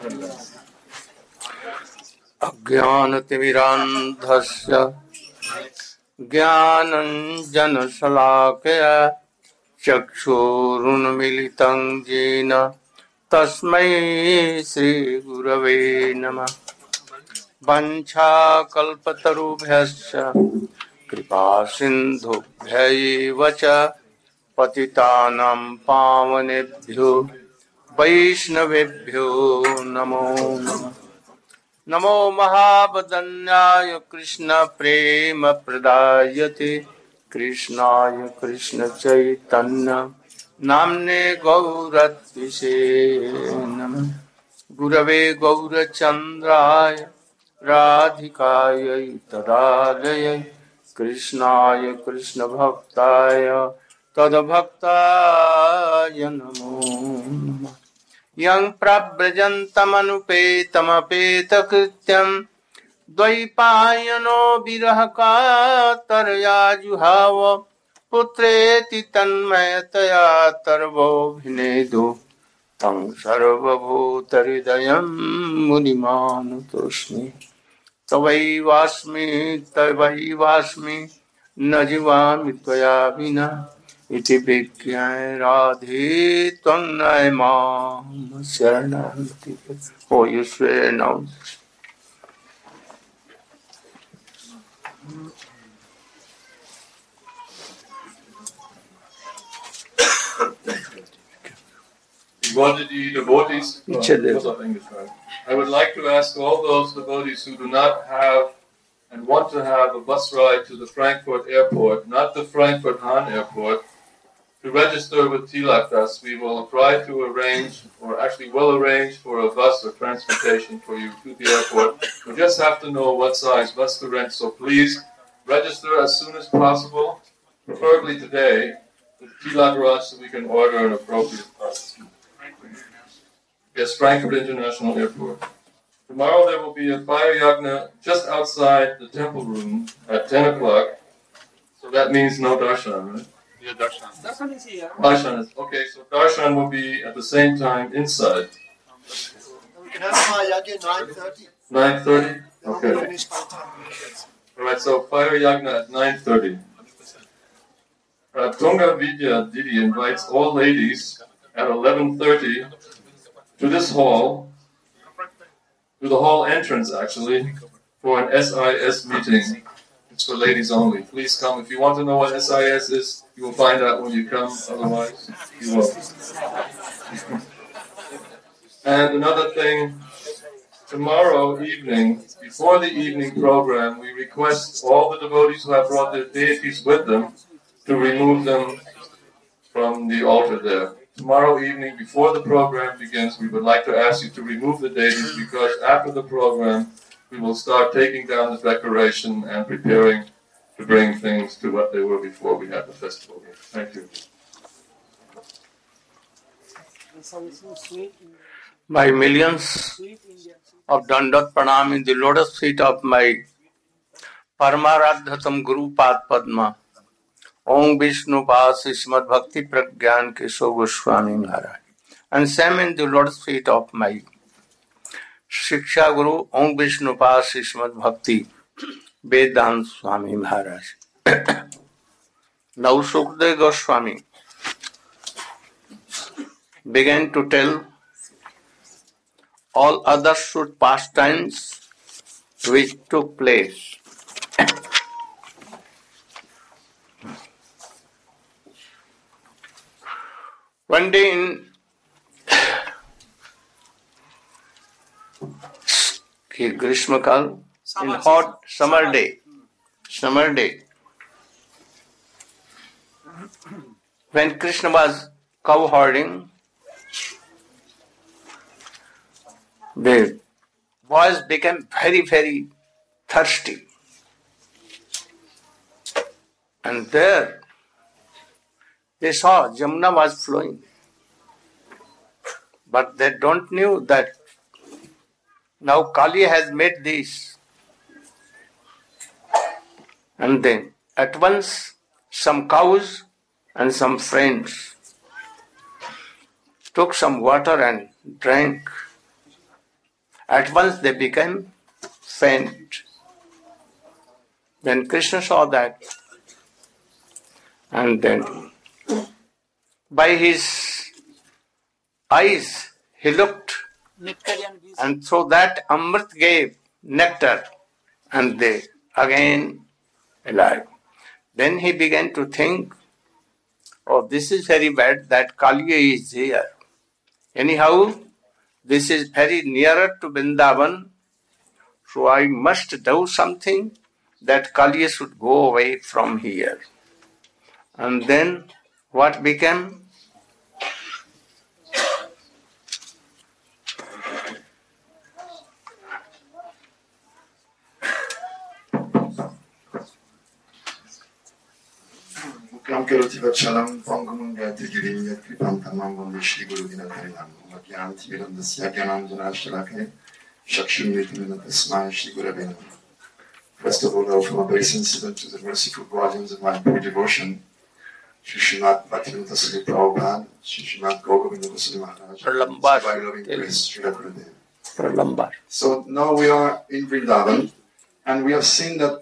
अज्ञानतिमिरान्धस्य ज्ञानञ्जनशलाकया चक्षुरुन्मीलितं येन तस्मै श्रीगुरवे नमः। वञ्चाकल्पतरुभ्यश्च कृपासिन्धुभ्यैव च पतितानां पावनेभ्यो वैष्णवेभ्यो नमो नमः। नमो महावदन्याय कृष्ण प्रेम प्रदायते कृष्णाय कृष्ण चैतन्य नाम्ने गौरत्विषे नमः। गुरवे गौरचन्द्राय राधिकायै तदालयै कृष्णाय कृष्ण भक्ताय तद्भक्ताय नमो नमः। यं प्रव्रजन्तमनुपेतमपेतकृत्यं द्वैपायनो विरहकातरया जुहाव पुत्रेति तन्मयतया तर्वोऽभिनेदो तं सर्वभूतहृदयं मुनिमानुतोऽस्मि। तवैवास्मि न जीवामि त्वया विना इति विज्ञाय राधे त्वं नय मां शरणं। Oh, you swear now. What did the devotees? I would like to ask all those devotees who do not have and want to have a bus ride to the Frankfurt airport, not the Frankfurt Hahn airport, to register with Tilak Das. We will try to arrange, or actually will arrange, for a bus or transportation for you to the airport. We just have to know what size bus to rent, so please register as soon as possible, preferably today, with Tilak Garage so we can order an appropriate bus. Yes, Frankfurt International Airport. Tomorrow there will be a fire yagna just outside the temple room at 10 o'clock. So that means no darshan, right? Yeah, darshan. Darshan is here. Darshan is, okay, so darshan will be at the same time inside. We can have fire yagna at 9:30. 9:30? Okay. Finish by 10 minutes. Alright, so fire yagna at 9:30. Tunga Vidya Didi invites all ladies at 11:30 to this hall, to the hall entrance actually, for an SIS meeting. It's for ladies only. Please come. If you want to know what SIS is, you will find out when you come, otherwise you won't. And another thing, tomorrow evening, before the evening program, we request all the devotees who have brought their deities with them to remove them from the altar there. Tomorrow evening, before the program begins, we would like to ask you to remove the deities, because after the program, we will start taking down the decoration and preparing to bring things to what they were before we had the festival here. Thank you. My millions of Dandat Pranam in the lotus feet of my Paramaradhatam Guru Pad Padma, Om Vishnu Pas Srimad Bhakti Pragyan Keshav Goswami Maharaj, and same in the lotus feet of my Shiksha Guru Om Vishnu Pas Srimad Bhakti Vedant Swami Maharaj. Now Sukdev Goswami began to tell all other should pastimes which took place. One day in Grishma Kal, in hot summer day, when Krishna was cow herding, the boys became very, very thirsty. And there they saw Jamuna was flowing. But they don't knew that now Kali has made this. And then at once some cows and some friends took some water and drank. At once they became faint. Then Krishna saw that, and then by his eyes he looked, and through that Amrit gave nectar, and they again alive. Then he began to think, oh, this is very bad that Kaliya is here. Anyhow, this is very nearer to Vrindavan, so I must do something that Kaliya should go away from here. And then what became? Karoti Vachalam, Pangamunga, Tigiri, Kripan Tamam, Shiguru, Magian, Tiran, the Siaganam, the Nashalake, Shakshim, the Smile, Shigura. First of all, from a very sensitive to the merciful volumes of my poor devotion, Shishmat Bhaktivinoda Saraswati Prabhupada, Shishmat Govinda Vasudeva Maharaj, by loving grace, Srila Gurudev. So now we are in Vrindavan, and we have seen that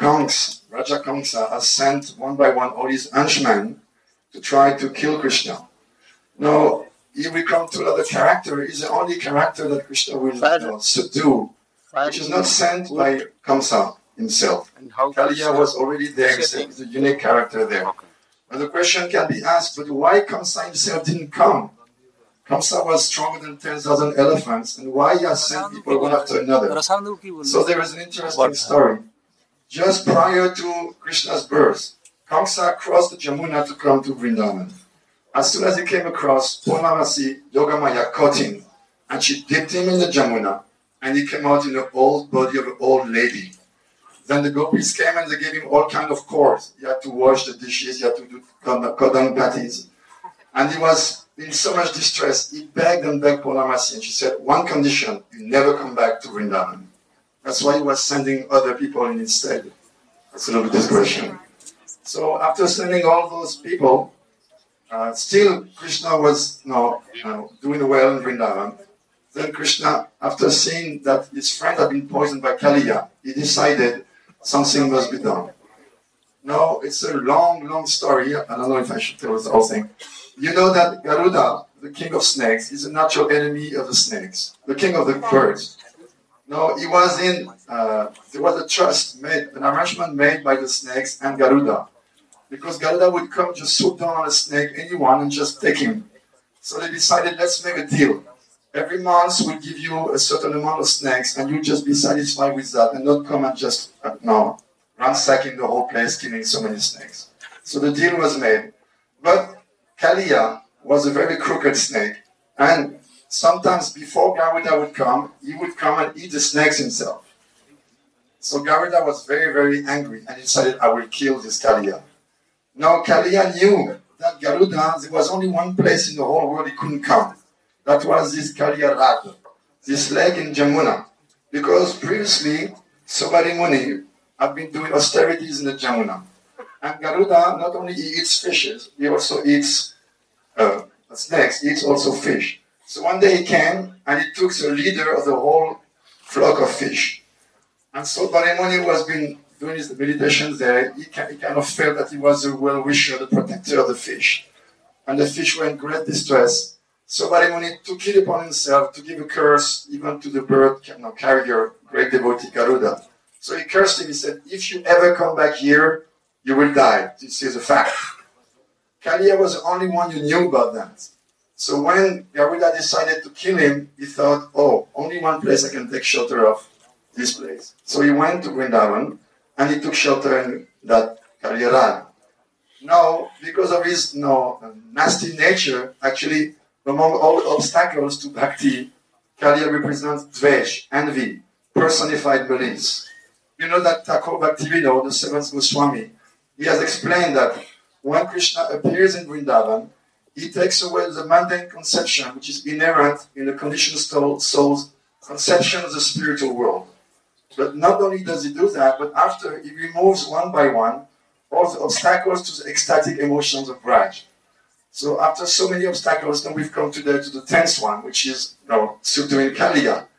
Raja Kamsa has sent one by one all his henchmen to try to kill Krishna. Now, here we come to another character. He's the only character that Krishna will subdue, which is not sent by Kamsa himself. Kaliya was already there, he's a unique character there. And the question can be asked, but why Kamsa himself didn't come? Kamsa was stronger than 10,000 elephants, and why he has sent people one after another? So there is an interesting story. Just prior to Krishna's birth, Kamsa crossed the Jamuna to come to Vrindavan. As soon as he came across, Purnamasi, Yogamaya caught him, and she dipped him in the Jamuna, and he came out in the old body of an old lady. Then the gopis came and they gave him all kinds of chores. He had to wash the dishes, he had to do cotton patties. And he was in so much distress, he begged and begged Purnamasi, and she said, one condition, you never come back to Vrindavan. That's why he was sending other people in instead. That's a little digression. So after sending all those people, still Krishna was doing well in Vrindavan. Then Krishna, after seeing that his friend had been poisoned by Kaliya, he decided something must be done. Now, it's a long story. I don't know if I should tell the whole thing. You know that Garuda, the king of snakes, is a natural enemy of the snakes, the king of the birds. No, there was a trust made, an arrangement made by the snakes and Garuda. Because Garuda would come, just swoop down on a snake, anyone, and just take him. So they decided, let's make a deal. Every month we'll give you a certain amount of snakes, and you'll just be satisfied with that, and not come and just, ransacking the whole place, killing so many snakes. So the deal was made. But Kaliya was a very crooked snake, and sometimes before Garuda would come, he would come and eat the snakes himself. So Garuda was very, very angry and he decided, I will kill this Kaliya. Now Kaliya knew that Garuda, there was only one place in the whole world he couldn't come. That was this Kaliya Rag, this lake in Jamuna. Because previously, Saubhari Muni had been doing austerities in the Jamuna. And Garuda, not only he eats fishes, he also eats snakes, he eats also fish. So one day he came and he took the leader of the whole flock of fish. And so Bharimuni was been doing his meditations there. He kind of felt that he was the well-wisher, the protector of the fish. And the fish were in great distress. So Bharimuni took it upon himself to give a curse even to the bird carrier, great devotee Garuda. So he cursed him. He said, if you ever come back here, you will die. This is a fact. Kaliya was the only one who knew about that. So when Garuda decided to kill him, he thought, only one place I can take shelter of, this place. So he went to Vrindavan, and he took shelter in that Kaliya Rag. Now, because of his nasty nature, actually, among all obstacles to bhakti, Kaliya represents dvesh, envy, personified malice. You know that Thakur Bhaktivinoda, the seventh Goswami, he has explained that when Krishna appears in Vrindavan, he takes away the mundane conception which is inherent in the conditioned soul's conception of the spiritual world. But not only does he do that, but after he removes one by one all the obstacles to the ecstatic emotions of Raj. So after so many obstacles, then we've come today to the 10th one, which is subduing Kaliya. Kaliya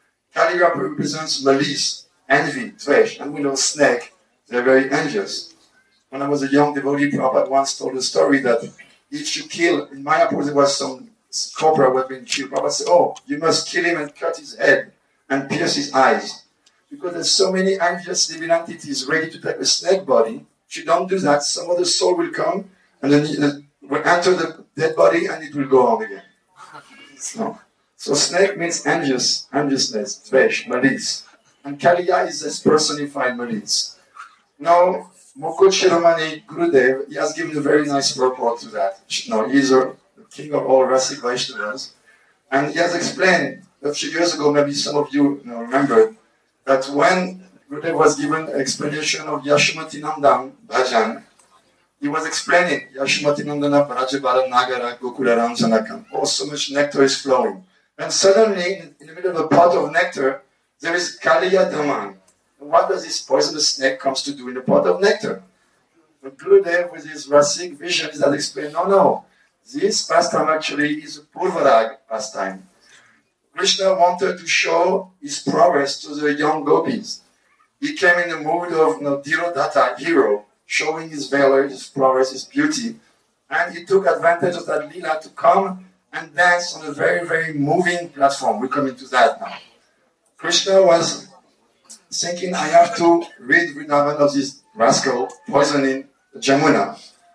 Kali represents malice, envy, dvesh, and we know snake, they're very envious. When I was a young devotee, Prabhupada once told a story that if you kill, in Mayapur there was some cobra who had been killed. Prabhupada said, oh, you must kill him and cut his head and pierce his eyes. Because there's so many envious living entities ready to take a snake body. If you don't do that, some other soul will come and then it will enter the dead body and it will go on again. So snake means enviousness, dvesh, malice. And Kaliya is this personified malice. Now, Mukul Shiromani Gurudev, he has given a very nice purport to that. Now, he's the king of all Rasik Vaishnavas. And he has explained a few years ago, maybe some of you remember, that when Gurudev was given an explanation of Yashumati Nandam Bhajan, he was explaining Yashumati Nandana Brajabala Nagara Gokula Ramjanakam. Oh, so much nectar is flowing. And suddenly, in the middle of a pot of nectar, there is Kaliya Daman. And what does this poisonous snake comes to do in the pot of nectar? But Gurudev, with his Rasik vision, has explained, no, this pastime actually is a Purvarag pastime. Krishna wanted to show his prowess to the young gopis. He came in the mood of Dhirodhata, hero, showing his valor, his prowess, his beauty. And he took advantage of that lila to come and dance on a very, very moving platform. We're coming to that now. Krishna was thinking, I have to rid Vrindavan of this rascal poisoning Jamuna.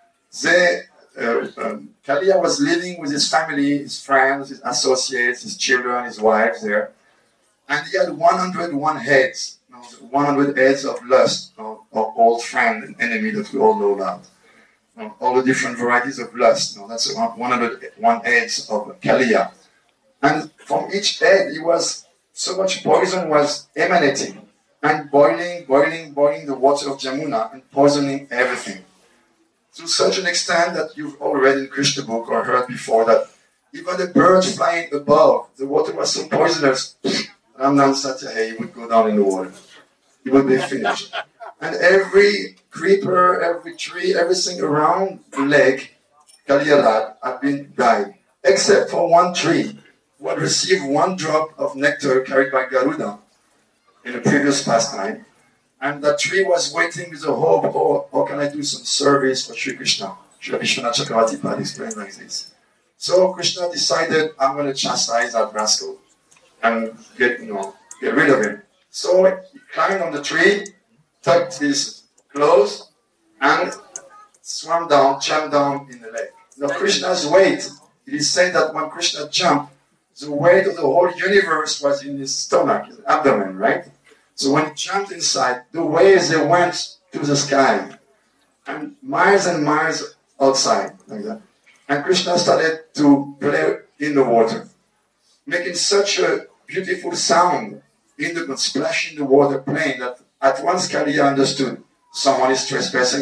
Kaliya was living with his family, his friends, his associates, his children, his wives there. And he had 101 heads, 100 heads of lust, of old friend and enemy that we all know about. All the different varieties of lust. That's 101 heads of Kaliya. And from each head, so much poison was emanating and boiling the water of Jamuna and poisoning everything. To such an extent that you've all read in Krishna book or heard before that even the birds flying above, the water was so poisonous, Ramnan Satyahe would go down in the water. He would be finished. And every creeper, every tree, everything around the lake, Kaliyarad, had been died. Except for one tree, who had received one drop of nectar carried by Garuda in a previous pastime. And that tree was waiting with a hope, how can I do some service for Sri Krishna? Sri Vishwanath Chakravarti Pad explained like this. So Krishna decided, I'm going to chastise that rascal and get rid of him. So he climbed on the tree, tucked his clothes, and swam down, jumped down in the lake. Now Krishna's weight, it is said that when Krishna jumped, the weight of the whole universe was in his stomach, his abdomen, right? So when he jumped inside, the waves they went to the sky, and miles outside, like that. And Krishna started to play in the water, making such a beautiful sound splashing the water, playing that at once Kaliya understood, someone is trespassing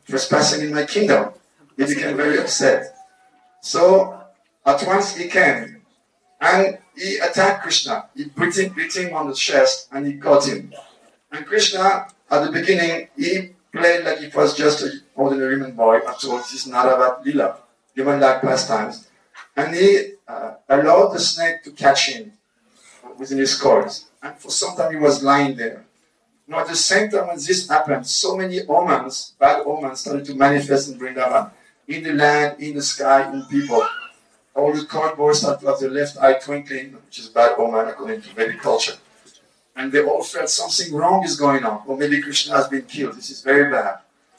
in my kingdom. He became very upset. So at once he came, and he attacked Krishna. He beat him on the chest, and he caught him. And Krishna, at the beginning, he played like it was just an ordinary human boy. After all, this is not about lila, human-like pastimes. And he allowed the snake to catch him within his cords. And for some time he was lying there. Now at the same time when this happened, so many omens, bad omens, started to manifest in Vrindavan. In the land, in the sky, in people. All the cardboard started to have the left eye twinkling, which is bad omen according to Vedic culture. And they all felt something wrong is going on. Or maybe Krishna has been killed. This is very bad.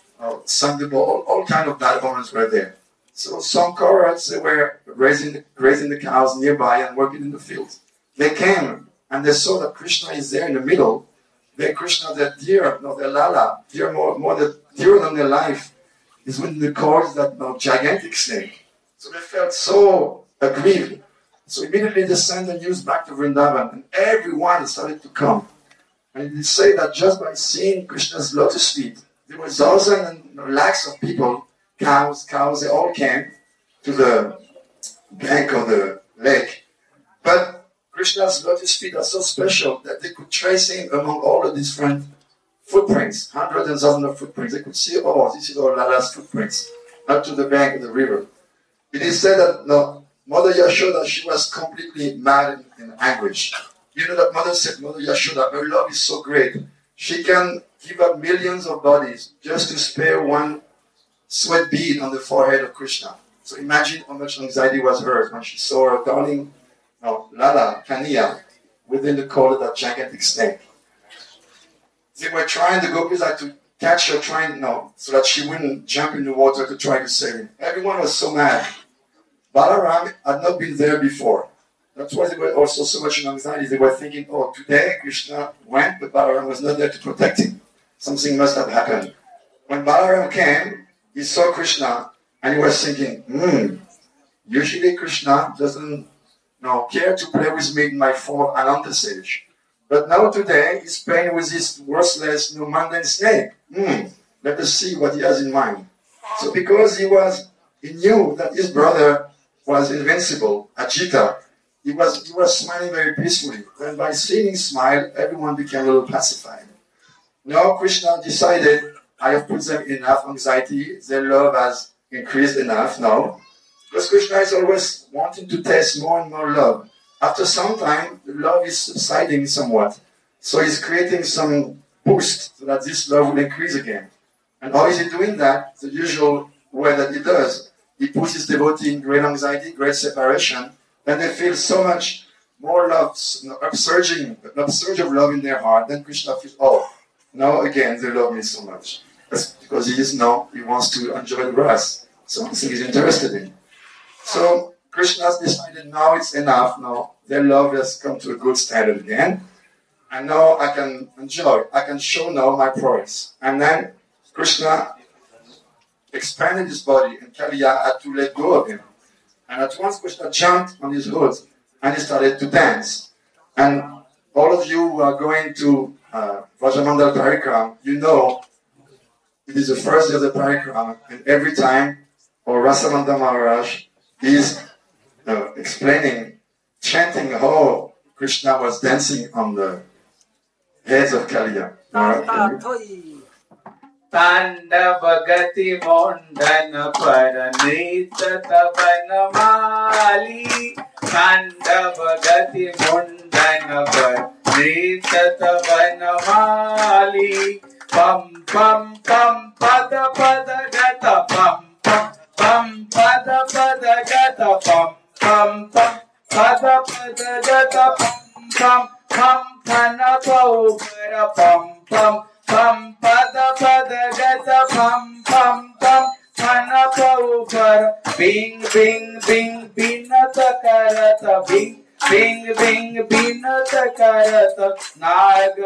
All kind of bad omens were there. So some Kaurats, they were grazing the cows nearby and working in the fields. They came and they saw that Krishna is there in the middle. Krishna, their deer, their lala, dear dearer than their life, is within the cords that gigantic snake. So they felt so aggrieved. So immediately they sent the news back to Vrindavan, and everyone started to come. And they say that just by seeing Krishna's lotus feet, there were thousands and lakhs of people, cows, they all came to the bank of the lake. But Krishna's lotus feet are so special that they could trace him among all the different footprints, hundreds and thousands of footprints. They could see, this is all Lala's footprints, up to the bank of the river. It is said that Mother Yashoda, she was completely mad in anguish. You know that Mother Yashoda, her love is so great. She can give up millions of bodies just to spare one sweat bead on the forehead of Krishna. So imagine how much anxiety was hers when she saw her darling Lala, Kania, within the coil of that gigantic snake. They were trying, the gopis had to catch her, so that she wouldn't jump in the water to try to save him. Everyone was so mad. Balaram had not been there before. That's why they were also so much in anxiety. They were thinking, oh, today Krishna went, but Balaram was not there to protect him. Something must have happened. When Balaram came, he saw Krishna, and he was thinking, usually Krishna doesn't care to play with me in my form of Ananta sage. But now today, he's playing with this worthless, mundane snake. Let us see what he has in mind. So because he knew that his brother was invincible, Ajita, he was smiling very peacefully. And by seeing him smile, everyone became a little pacified. Now Krishna decided, I have put them enough anxiety, their love has increased enough now. Because Krishna is always wanting to taste more and more love. After some time, the love is subsiding somewhat. So he's creating some boost so that this love will increase again. And how is he doing that? The usual way that he does. He puts his devotee in great anxiety, great separation, and they feel so much more love, an upsurge of love in their heart. Then Krishna feels, now again they love me so much. That's because he wants to enjoy the rasa, something he's interested in. So Krishna has decided now it's enough. Now their love has come to a good standard again. And now I can enjoy. I can show now my prowess. And then Krishna expanded his body and Kaliya had to let go of him. And at once Krishna jumped on his hood and he started to dance. And all of you who are going to Vrajamandal Parikram, you know it is the first day of the Parikram, and every time Rasamanda Maharaj is explaining, chanting how Krishna was dancing on the heads of Kaliya. Tandavagati Mondan Paranita Tavanamali Tandavagati Mondan Paranita Tavanamali Pam Pam Pam Pada Pada Gata Pam Pam Pam Pada Pada Gata Pam Pam Pam Pada Pada Gata Pam Pam Pam Panapa Upara Pam Pam Pam pada pada gata pam pam pam panapa upar bing bing bing binata karata bing bing bing binata karata nag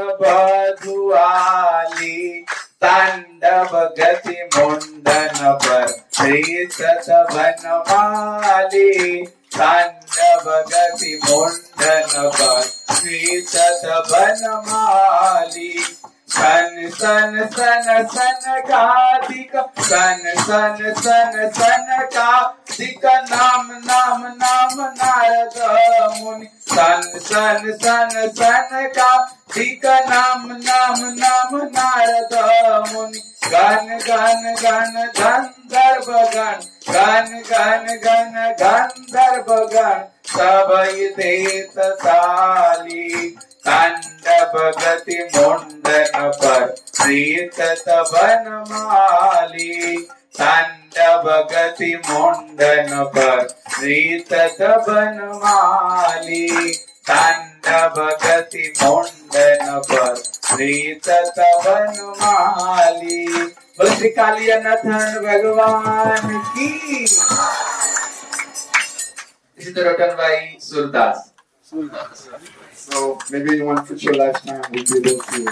badhuali tandav gati mundana par sritata vanamali tandav gati mundana par sritata vanamali San san san san ka dika san san san san ka dika nam nam nam narada muni san san san san ka dika nam nam nam narada muni gan gan gan gandharva gan gan gan gan gandharva gan sabai deta sali Tandavagati Mundana Par Sritata Vanamali Tandavagati Mundana Par Sritata Vanamali Tandavagati Mundana Par Sritata Vanamali Bhakti Kalyanathan Bhagavan Ki This is written by Surdas. So maybe in one future lifetime we'll be able to.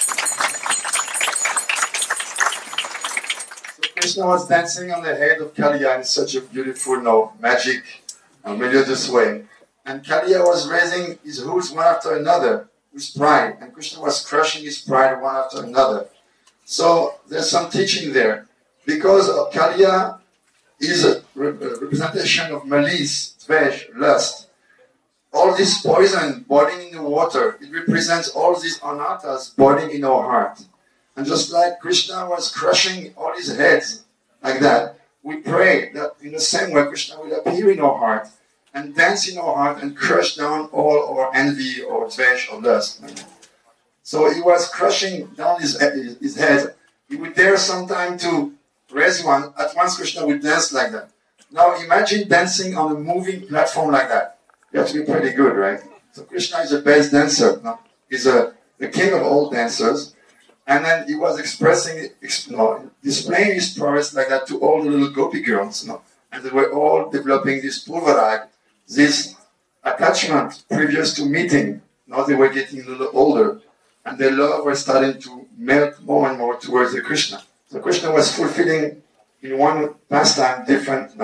So Krishna was dancing on the head of Kaliya in such a beautiful, magic, melodious way. And Kaliya was raising his hooves one after another with pride. And Krishna was crushing his pride one after another. So there's some teaching there. Because Kaliya is a representation of malice, dvesh, lust. All this poison boiling in the water, it represents all these anarthas boiling in our heart. And just like Krishna was crushing all his heads like that, we pray that in the same way Krishna will appear in our heart and dance in our heart and crush down all our envy or dvesh or lust. So he was crushing down his head. He would dare sometime to raise one. At once Krishna would dance like that. Now imagine dancing on a moving platform like that. You have to be pretty good, right? So Krishna is the best dancer. No? He's the king of all dancers. And then he was displaying his prowess like that to all the little gopi girls. No? And they were all developing this purvarag, this attachment previous to meeting. Now they were getting a little older. And their love was starting to melt more and more towards the Krishna. So Krishna was fulfilling in one pastime different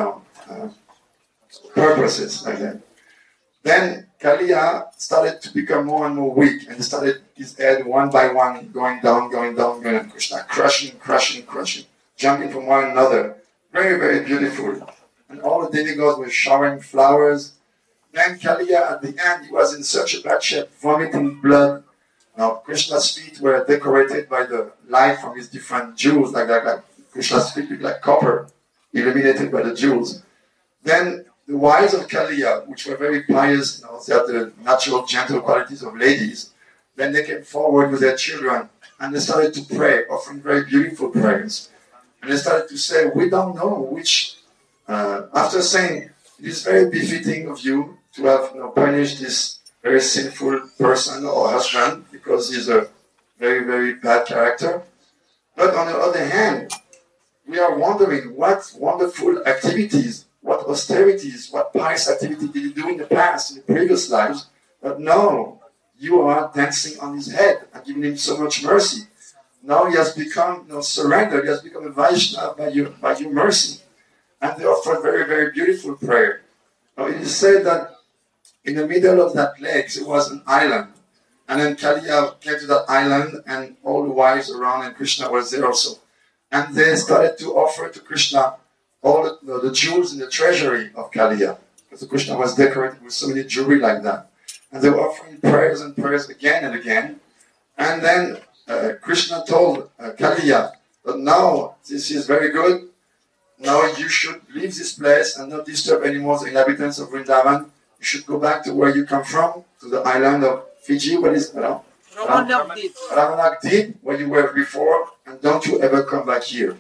purposes like that. Then Kaliya started to become more and more weak, and started his head one by one going down, and Krishna crushing, jumping from one another. Very, very beautiful. And all the demigods were showering flowers. Then Kaliya, at the end, he was in such a bad shape, vomiting blood. Now Krishna's feet were decorated by the light from his different jewels, like Krishna's feet looked like copper, illuminated by the jewels. Then the wives of Kaliya, which were very pious, they had the natural gentle qualities of ladies, then they came forward with their children and they started to pray, offering very beautiful prayers. And they started to say, we don't know which, after saying, it is very befitting of you to have punished this very sinful person or husband because he's a very, very bad character. But on the other hand, we are wondering what wonderful activities, what austerities, what pious activity did he do in the past, in the previous lives. But no, you are dancing on his head and giving him so much mercy. Now he has become surrendered, he has become a Vaishnava by your mercy. And they offer very, very beautiful prayer. Now it is said that in the middle of that lake, there was an island. And then Kaliya came to that island, and all the wives around, and Krishna was there also. And they started to offer to Krishna all the jewels in the treasury of Kaliya. Because Krishna was decorated with so many jewelry like that. And they were offering prayers and prayers again and again. And then Krishna told Kaliya that now this is very good. Now you should leave this place and not disturb anymore the inhabitants of Vrindavan. You should go back to where you come from, to the island of Fiji. What is it? Ramanakdip, where you were before, and don't you ever come back here.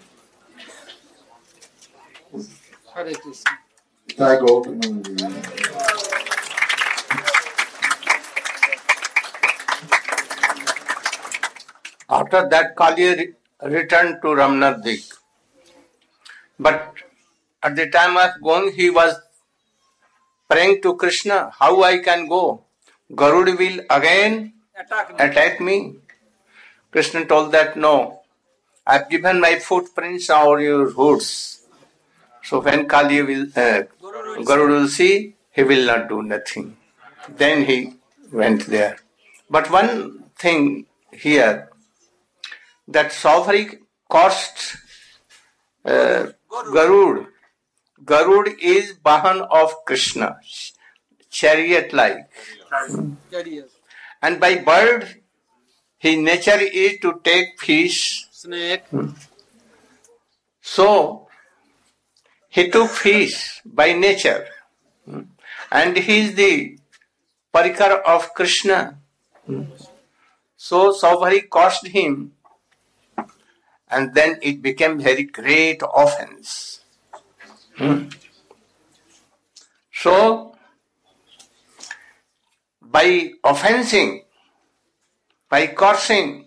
Hare Krishna. After that, Kali returned to Ramanakdip. But at the time of going, he was praying to Krishna, how I can go? Garuda will again attack me. Krishna told that, no, I have given my footprints on your hoods. So when Kali will, Garuda will see, he will not do nothing. Then he went there. But one thing here, that Saubhari cost Garuda. Garuda is Vahan of Krishna, chariot-like. And by bird, his nature is to take fish. Snake. So, he took fish by nature. And he is the parikar of Krishna. So, Saubhari caused him. And then it became very great offense. So, by offensing, by cursing,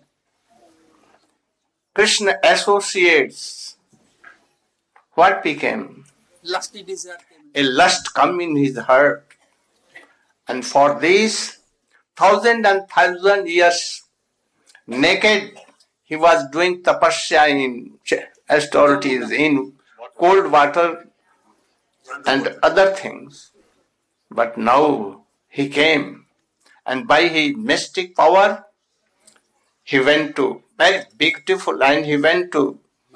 Krishna associates what became? Lusty desire. A lust come in his heart. And for this, 1,000 and 1,000 years naked, he was doing tapasya in austerities, in cold water and other things. But now he came, and by his mystic power, he went to very beautiful, and he went to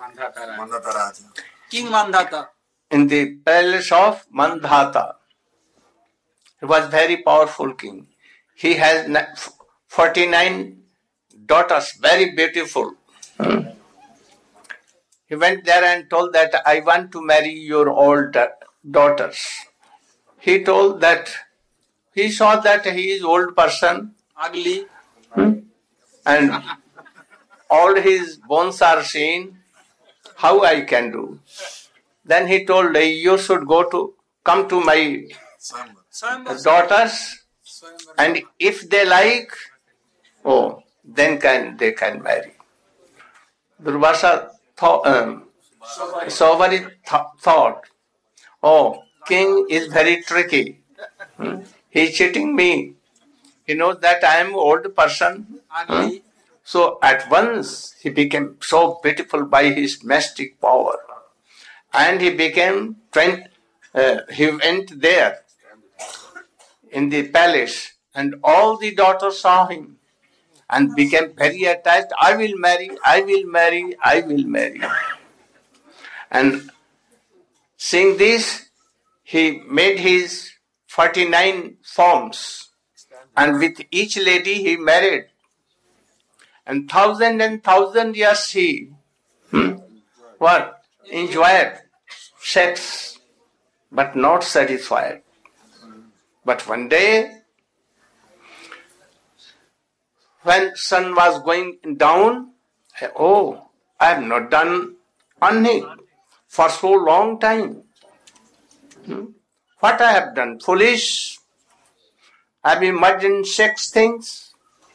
King Mandhata. In the palace of Mandhata. He was very powerful king. He has 49 daughters, very beautiful. He went there and told that I want to marry your old daughters. he told that he saw that he is old person Ugly. and all his bones are seen. How I can do? Then he told, you should come to my daughters, and if they like, then they can marry. Durvasa thought, king is very tricky. He is cheating me. He knows that I am an old person. Ugly. So at once he became so beautiful by his mystic power. And he went there in the palace, and all the daughters saw him and became very attached. I will marry, I will marry, I will marry. And seeing this, he made his 49 forms, and with each lady he married. And thousand years he enjoyed sex, but not satisfied. But one day, when sun was going down, I have not done anything for so long time. What I have done? Foolish. I have immersed in sex things.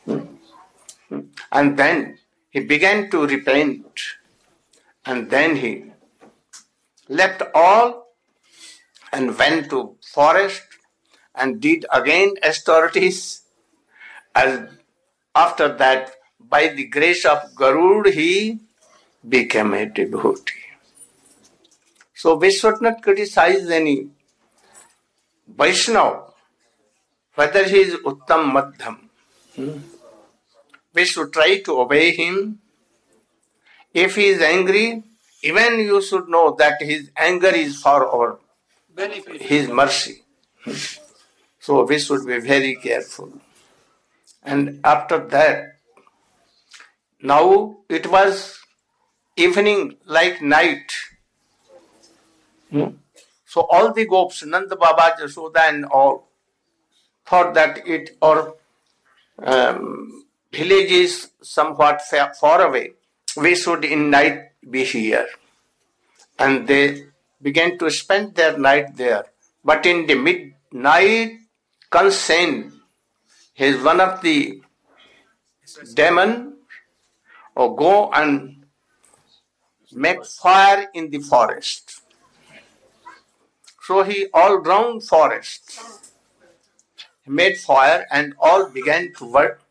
And then he began to repent. And then he left all and went to forest and did again austerities. And after that, by the grace of Garud, he became a devotee. So we should not criticize any Vaishnava, whether he is Uttam Madhyam. We should try to obey him. If he is angry, even you should know that his anger is for our Benefit. his mercy. So we should be very careful. And after that, now it was evening like night. So all the gops, Nanda Baba, Jashoda and all, thought that our village is somewhat far away. We should in night be here. And they began to spend their night there. But in the midnight, Kansen, he is one of the demon, go and make fire in the forest. So he all round forest. He made fire and all began to work.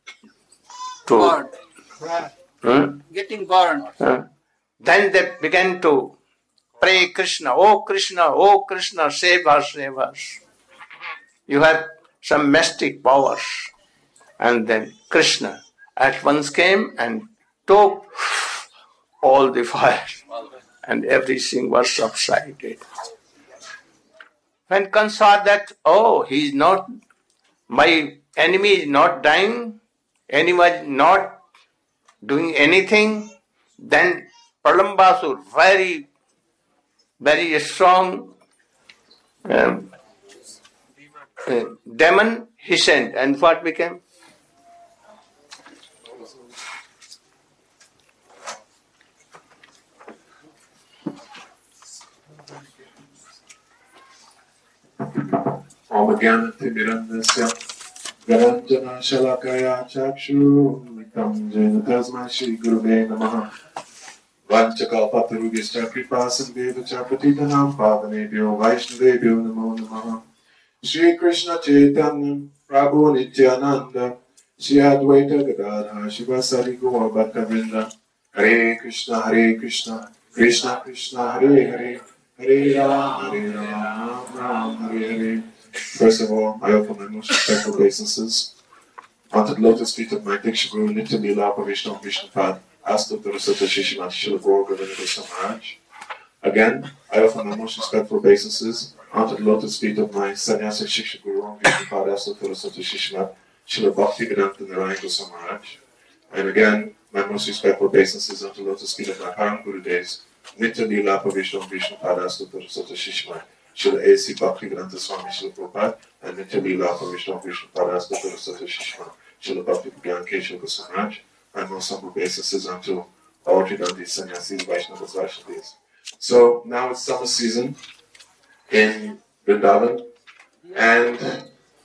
Burned. Getting burned. Then they began to pray Krishna, oh Krishna, save us, save us. You have some mystic powers. And then Krishna at once came and took all the fire and everything was subsided. When Kans saw that, he is not, my enemy is not dying, anyone not doing anything, then Pralambasur, very, very strong demon, he sent. And what became? Omagyanatimirandasya Garanjana Shalakaya Chakshu Tam Jena Tasmai Shri Guruve Namaha Vanchakalpatarubhyascha Kripasindeva Chapatitanam Pavanebhyo Vaishnavebhyo Namo Namaha Shri Krishna Chaitanya Prabhu Nityananda Shri Advaita Gadadha Shivasari Gaur Bhaktavrinda Hare Krishna Krishna Krishna Hare Hare Hare Ram Ram Hare Hare. First of all, I offer my most respectful obeisances unto the lotus feet of my Diksha Guru Nitya Lila Vishnu Vishnupad Astuttara Sutta Shishimati Srila Gaur Govinda Samaraj. Again, I offer my most respectful obeisances unto the lotus feet of my Sannyasa Shiksha Guru Vishnupad Astuttara Sutta Shishimati Srila Bhakti Vedanta Narayan Samaraj. And again, my most respectful obeisances unto the lotus feet of my Param Guru Dev Nitya Lila Vishnu Vishnupad Astuttara Sutta Shishimati Srila A.C. Bhaktivedanta Swami Srila Prabhupada, and Nitya Leela from Vishnu Padas Guru Satoshi Shishma, Srila Bhakti Gyan Keshav Goswamiraj, and on some basis unto all Tridanti Sannyasis, Vaishnavas, Vaishnavas. So now it's summer season in Vrindavan, and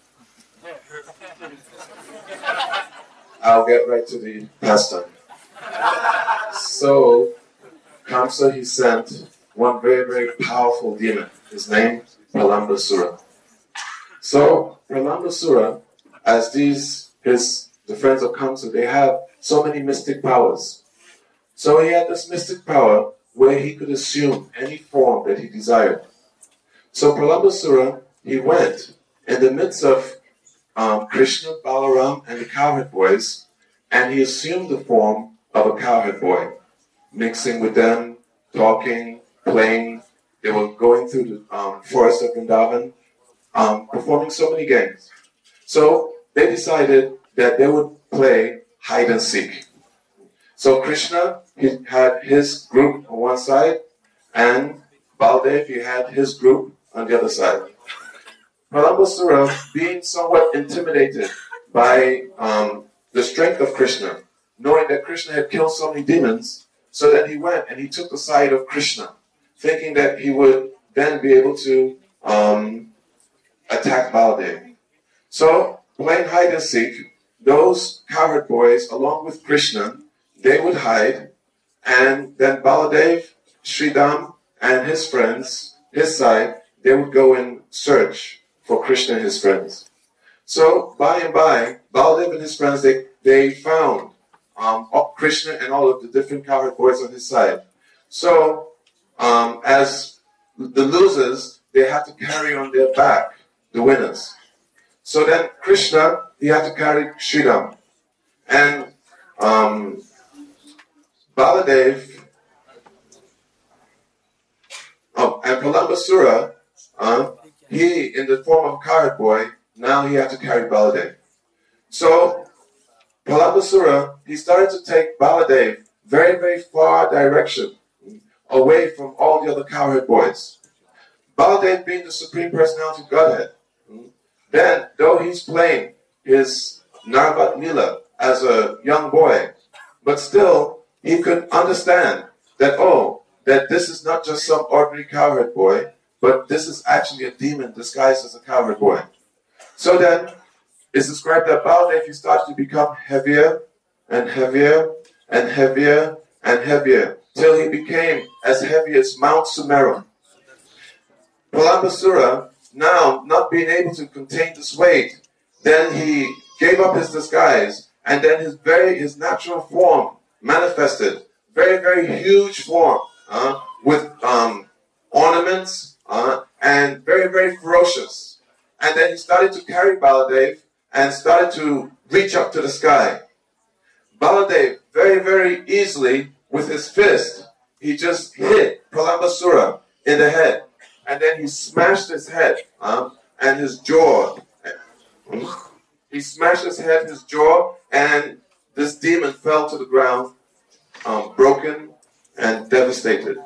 I'll get right to the pastime. So, Kamsa, he sent one very, very powerful demon. His name, Pralambasura. So, Pralambasura, as the friends of Kamsa, they have so many mystic powers. So he had this mystic power where he could assume any form that he desired. So Pralambasura, he went in the midst of Krishna, Balaram, and the cowherd boys, and he assumed the form of a cowherd boy, mixing with them, talking, playing. They were going through the forest of Vrindavan, performing so many games. So they decided that they would play hide and seek. So Krishna, he had his group on one side, and Baldev, he had his group on the other side. Pralambasura, being somewhat intimidated by the strength of Krishna, knowing that Krishna had killed so many demons, so that he went and he took the side of Krishna, thinking that he would then be able to attack Baladev. So, playing hide and seek, those cowherd boys, along with Krishna, they would hide, and then Baladev, Sridham, and his friends, his side, they would go in search for Krishna and his friends. So, by and by, Baladev and his friends, they found Krishna and all of the different cowherd boys on his side. So, as the losers, they had to carry on their back the winners. So then Krishna, he had to carry Sridham. And Baladev, and Pralambasura, he, in the form of a cowherd boy, now he had to carry Baladev. So Pralambasura, he started to take Baladev very, very far direction, away from all the other cowherd boys. Baladev being the Supreme Personality of Godhead, then, though he's playing his Narvat Lila as a young boy, but still, he could understand that, that this is not just some ordinary cowherd boy, but this is actually a demon disguised as a cowherd boy. So then, it's described that Baladev, he started to become heavier and heavier and heavier and heavier, till he became as heavy as Mount Sumeru. Pralambasura, now not being able to contain this weight, then he gave up his disguise, and then his natural form manifested, very, very huge form, with ornaments, and very, very ferocious. And then he started to carry Baladev and started to reach up to the sky. Baladev, very, very easily, with his fist, he just hit Pralambasura in the head. And then he smashed his head and his jaw. He smashed his head, his jaw, and this demon fell to the ground, broken and devastated.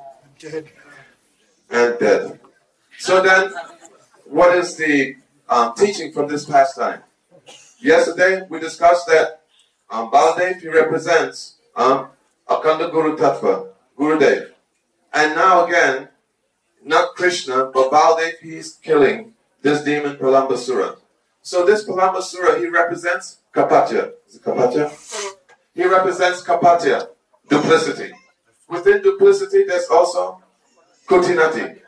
And dead. So then, what is the teaching from this pastime? Yesterday, we discussed that Baladev, he represents Akanda Guru Tattva, Gurudev. And now again, not Krishna, but Baladev, he's killing this demon Pralambasura. So this Pralambasura, he represents Kapatya. Is it Kapatya? He represents Kapatya, duplicity. Within duplicity, there's also Kutinati.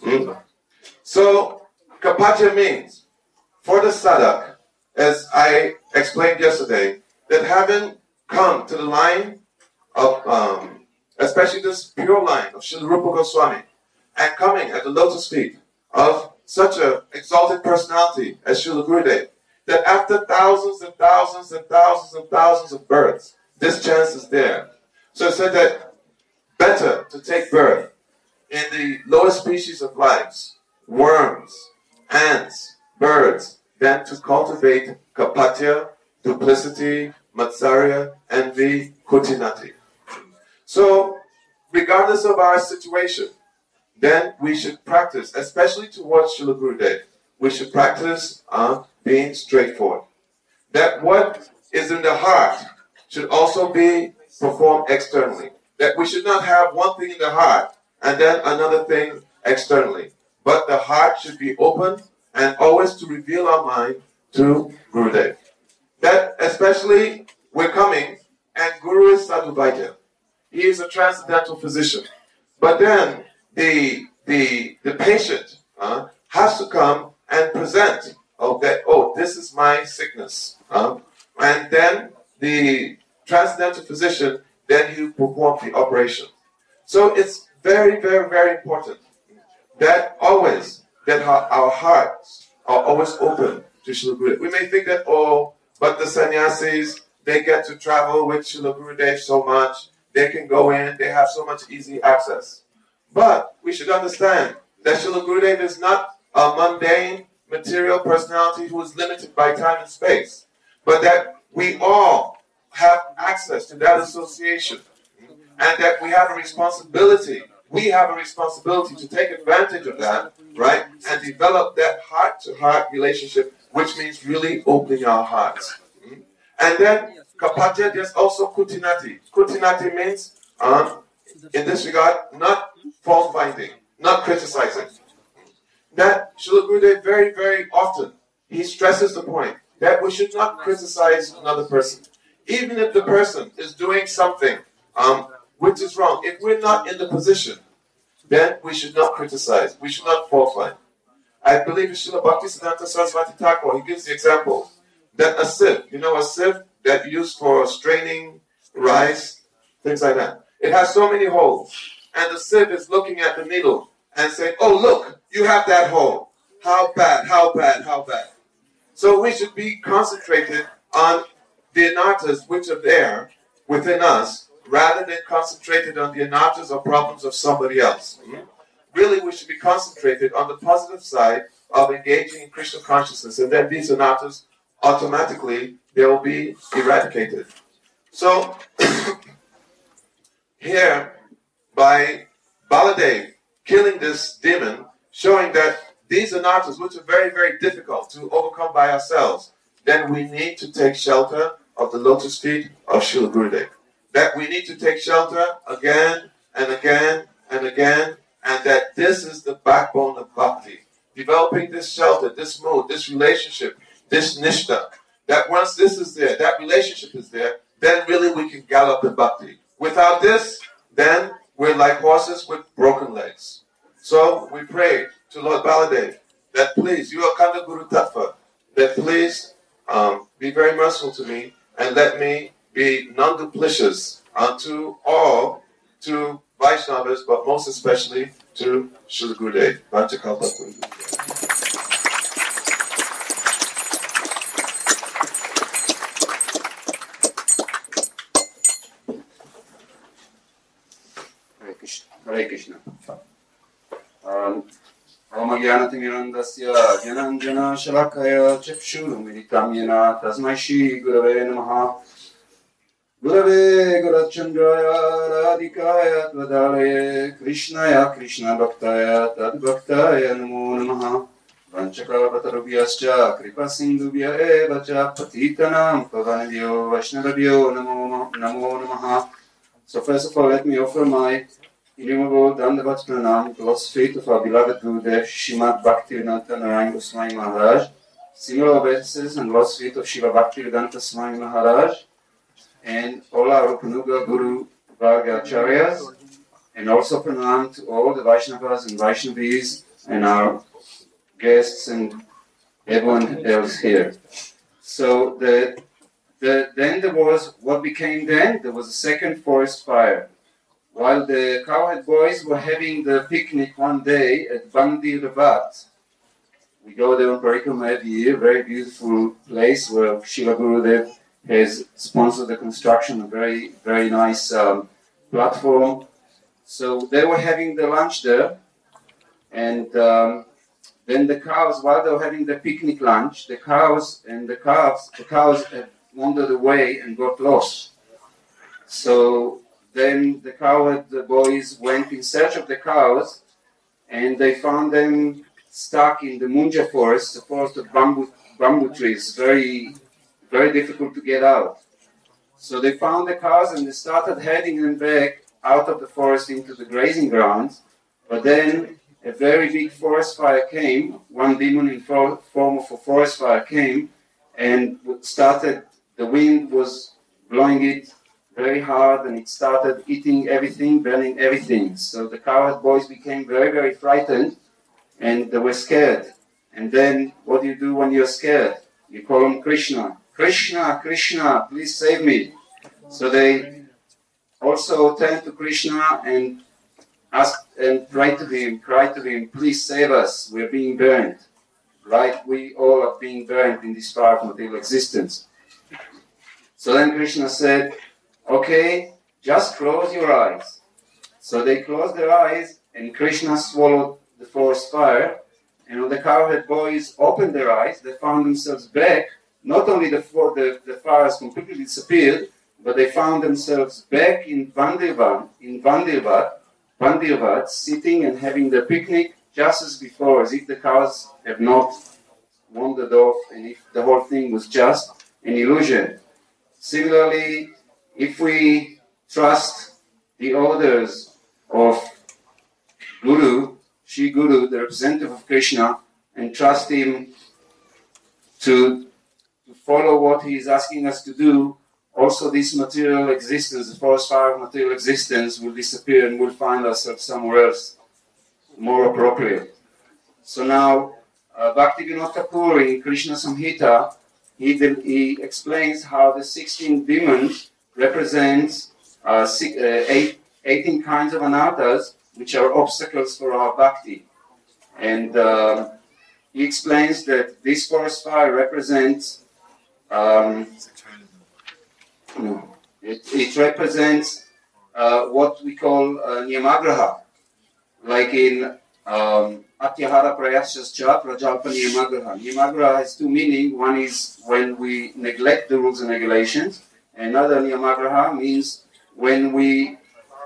So, Kapatya means, for the sadhak, as I explained yesterday, that having come to the line of, especially this pure line of Srila Rupa Goswami, and coming at the lotus feet of such an exalted personality as Srila Gurudev, that after thousands and thousands and thousands and thousands of births, this chance is there. So it said that better to take birth in the lowest species of lives, worms, ants, birds, than to cultivate Kapatya, duplicity, Matsarya, envy, Kutinati. So, regardless of our situation, then we should practice, especially towards Srila Gurudev, we should practice being straightforward. That what is in the heart should also be performed externally. That we should not have one thing in the heart and then another thing externally. But the heart should be open and always to reveal our mind to Gurudev. That especially we're coming and Guru is Sadhu Vaidya. He is a transcendental physician. But then the patient has to come and present this is my sickness. And then the transcendental physician, then he performs the operation. So it's very, very, very important that our hearts are always open to Srila Gurudev. We may think that, but the sannyasis, they get to travel with Srila Gurudev so much, they can go in, they have so much easy access. But we should understand that Srila Gurudev is not a mundane, material personality who is limited by time and space, but that we all have access to that association, and that we have a responsibility. We have a responsibility to take advantage of that, right, and develop that heart-to-heart relationship, which means really opening our hearts. And then Kapatya, there's also Kutinati. Kutinati means, in this regard, not fault-finding, not criticizing. That Srila Gurudev very, very often, he stresses the point that we should not criticize another person. Even if the person is doing something which is wrong, if we're not in the position, then we should not criticize. We should not fault-find. I believe in Srila Bhaktisiddhanta Saraswati Thakur, he gives the example that a sieve, a sieve that used for straining rice, things like that. It has so many holes, and the sieve is looking at the needle and saying, "Oh, look, you have that hole. How bad, how bad, how bad." So we should be concentrated on the anarthas which are there within us, rather than concentrated on the anarthas or problems of somebody else. Really, we should be concentrated on the positive side of engaging in Krishna consciousness, and then these anarthas, automatically, they will be eradicated. So, here, by Baladev killing this demon, showing that these anarthas, which are very, very difficult to overcome by ourselves, then we need to take shelter of the lotus feet of Srila Gurudev. That we need to take shelter again and again and again, and that this is the backbone of bhakti. Developing this shelter, this mood, this relationship, this nishta. That once this is there, that relationship is there, then really we can gallop in bhakti. Without this, then we're like horses with broken legs. So we pray to Lord Baladev that please, you are Kanda Guru Tattva, that please be very merciful to me and let me be non-duplicious unto all, to Vaishnavas, but most especially to Srila Gurudev. Vanchakalpa Gurudev. Hare Krishna. Om Jnanatirandasya Jnananjana Shalakaya Chakshurumiritam Yena Tasmai Shri Gurave Namaha Gurave Gurachandraya Radhikaya Tvadalaye Krishnaya Krishna Bhaktaya Tadbhaktaya Namo Namaha Vanchakalpatarubhyascha Kripa Sindhubhya Evacha Patitanam Pavanadyo Vaishnavabhyo Namo Namaha. So first of all, let me offer my innumerable Dandavat Pranam to God's feet of our beloved Gurudev, Srimad Bhaktivedanta Narayan Goswami Maharaj, similar obeisances and God's feet of Shiva Bhaktivedanta Swami Maharaj, and all our Rupanuga Guru Varga Acharyas, and also pranam to all the Vaishnavas and Vaishnavis and our guests and everyone else here. So then there was, what became then? There was a second forest fire. While the cowhead boys were having the picnic one day at Bandi Ravat, we go there on Parikrama every year, very beautiful place where Shiva Gurudev has sponsored the construction of a very, very nice platform. So they were having the lunch there, and then the cows, while they were having the picnic lunch, the cows had wandered away and got lost. So then the cowherd boys went in search of the cows, and they found them stuck in the Munja forest, the forest of bamboo trees, very, very difficult to get out. So they found the cows and they started heading them back out of the forest into the grazing grounds. But then a very big forest fire came. One demon in form of a forest fire came and started. The wind was blowing it very hard, and it started eating everything, burning everything. So the cowherd boys became very, very frightened, and they were scared. And then what do you do when you're scared? You call on Krishna. Krishna, Krishna, please save me. So they also turned to Krishna and asked and cried to him, please save us, we're being burned. Right? We all are being burned in this fire of material existence. So then Krishna said, okay, just close your eyes. So they closed their eyes, and Krishna swallowed the forest fire. And when the cowherd boys opened their eyes, they found themselves back. Not only the fire has completely disappeared, but they found themselves back in Vandirvat, sitting and having their picnic just as before, as if the cows have not wandered off and if the whole thing was just an illusion. Similarly, if we trust the orders of Guru, Shri Guru, the representative of Krishna, and trust him to follow what he is asking us to do, also this material existence, the forest fire of material existence, will disappear and we'll find ourselves somewhere else more appropriate. So now, Bhaktivinoda Thakur in Krishna Samhita, he explains how the 16 demons represent 18 kinds of anarthas, which are obstacles for our bhakti. And he explains that this forest fire represents it represents what we call niyamagraha, like in Atyahara Prayasyascha Prajalpa Niyamagraha. Niyamagraha has two meanings. One is when we neglect the rules and regulations. Another Niyamagraha means when we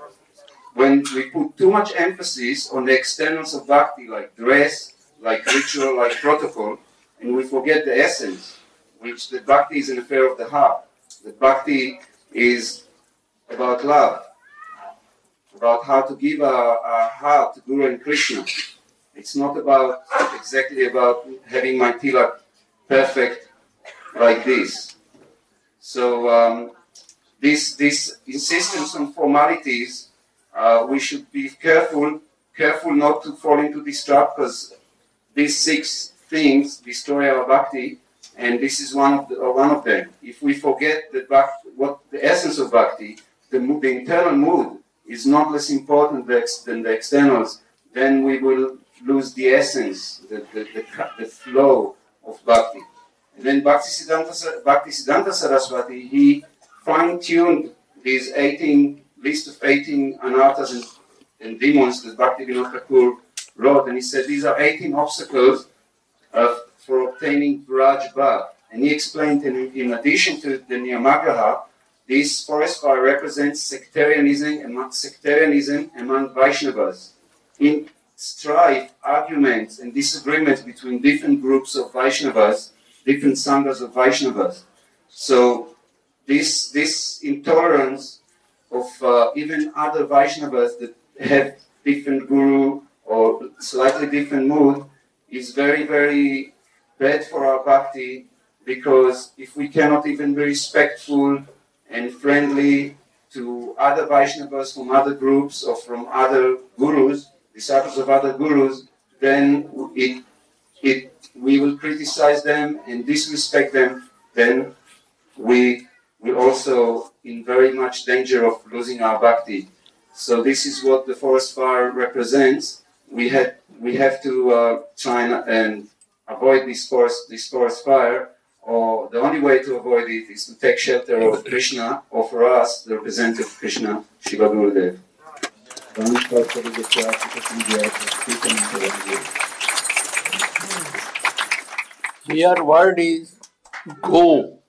put too much emphasis on the externals of bhakti, like dress, like ritual, like protocol, and we forget the essence, which the bhakti is an affair of the heart. The bhakti is about love, about how to give our heart to Guru and Krishna. It's not exactly about having my tilak perfect like this. So this insistence on formalities, we should be careful not to fall into this trap, because these 6 things destroy our bhakti. And this is one of them. If we forget that what the essence of bhakti, the internal mood, is not less important than the externals, then we will lose the essence, the flow of bhakti. And then Bhaktisiddhanta Saraswati, he fine-tuned these list of 18 anarthas and demons that Bhaktivinoda Thakur wrote, and he said these are 18 obstacles for obtaining Braj Bhav. And he explained in addition to the Niyamagraha, this forest fire represents sectarianism among Vaishnavas. In strife, arguments, and disagreements between different groups of Vaishnavas, different sanghas of Vaishnavas. So this intolerance of even other Vaishnavas that have different guru or slightly different mood is very, very bad for our bhakti, because if we cannot even be respectful and friendly to other Vaishnavas from other groups or from other gurus, disciples of other gurus, then we will criticize them and disrespect them, then we will also in very much danger of losing our bhakti. So this is what the forest fire represents. We have to try and avoid this forest fire, or the only way to avoid it is to take shelter of Krishna, or for us, the representative of Krishna, Shiva Gurudev. Here word is go.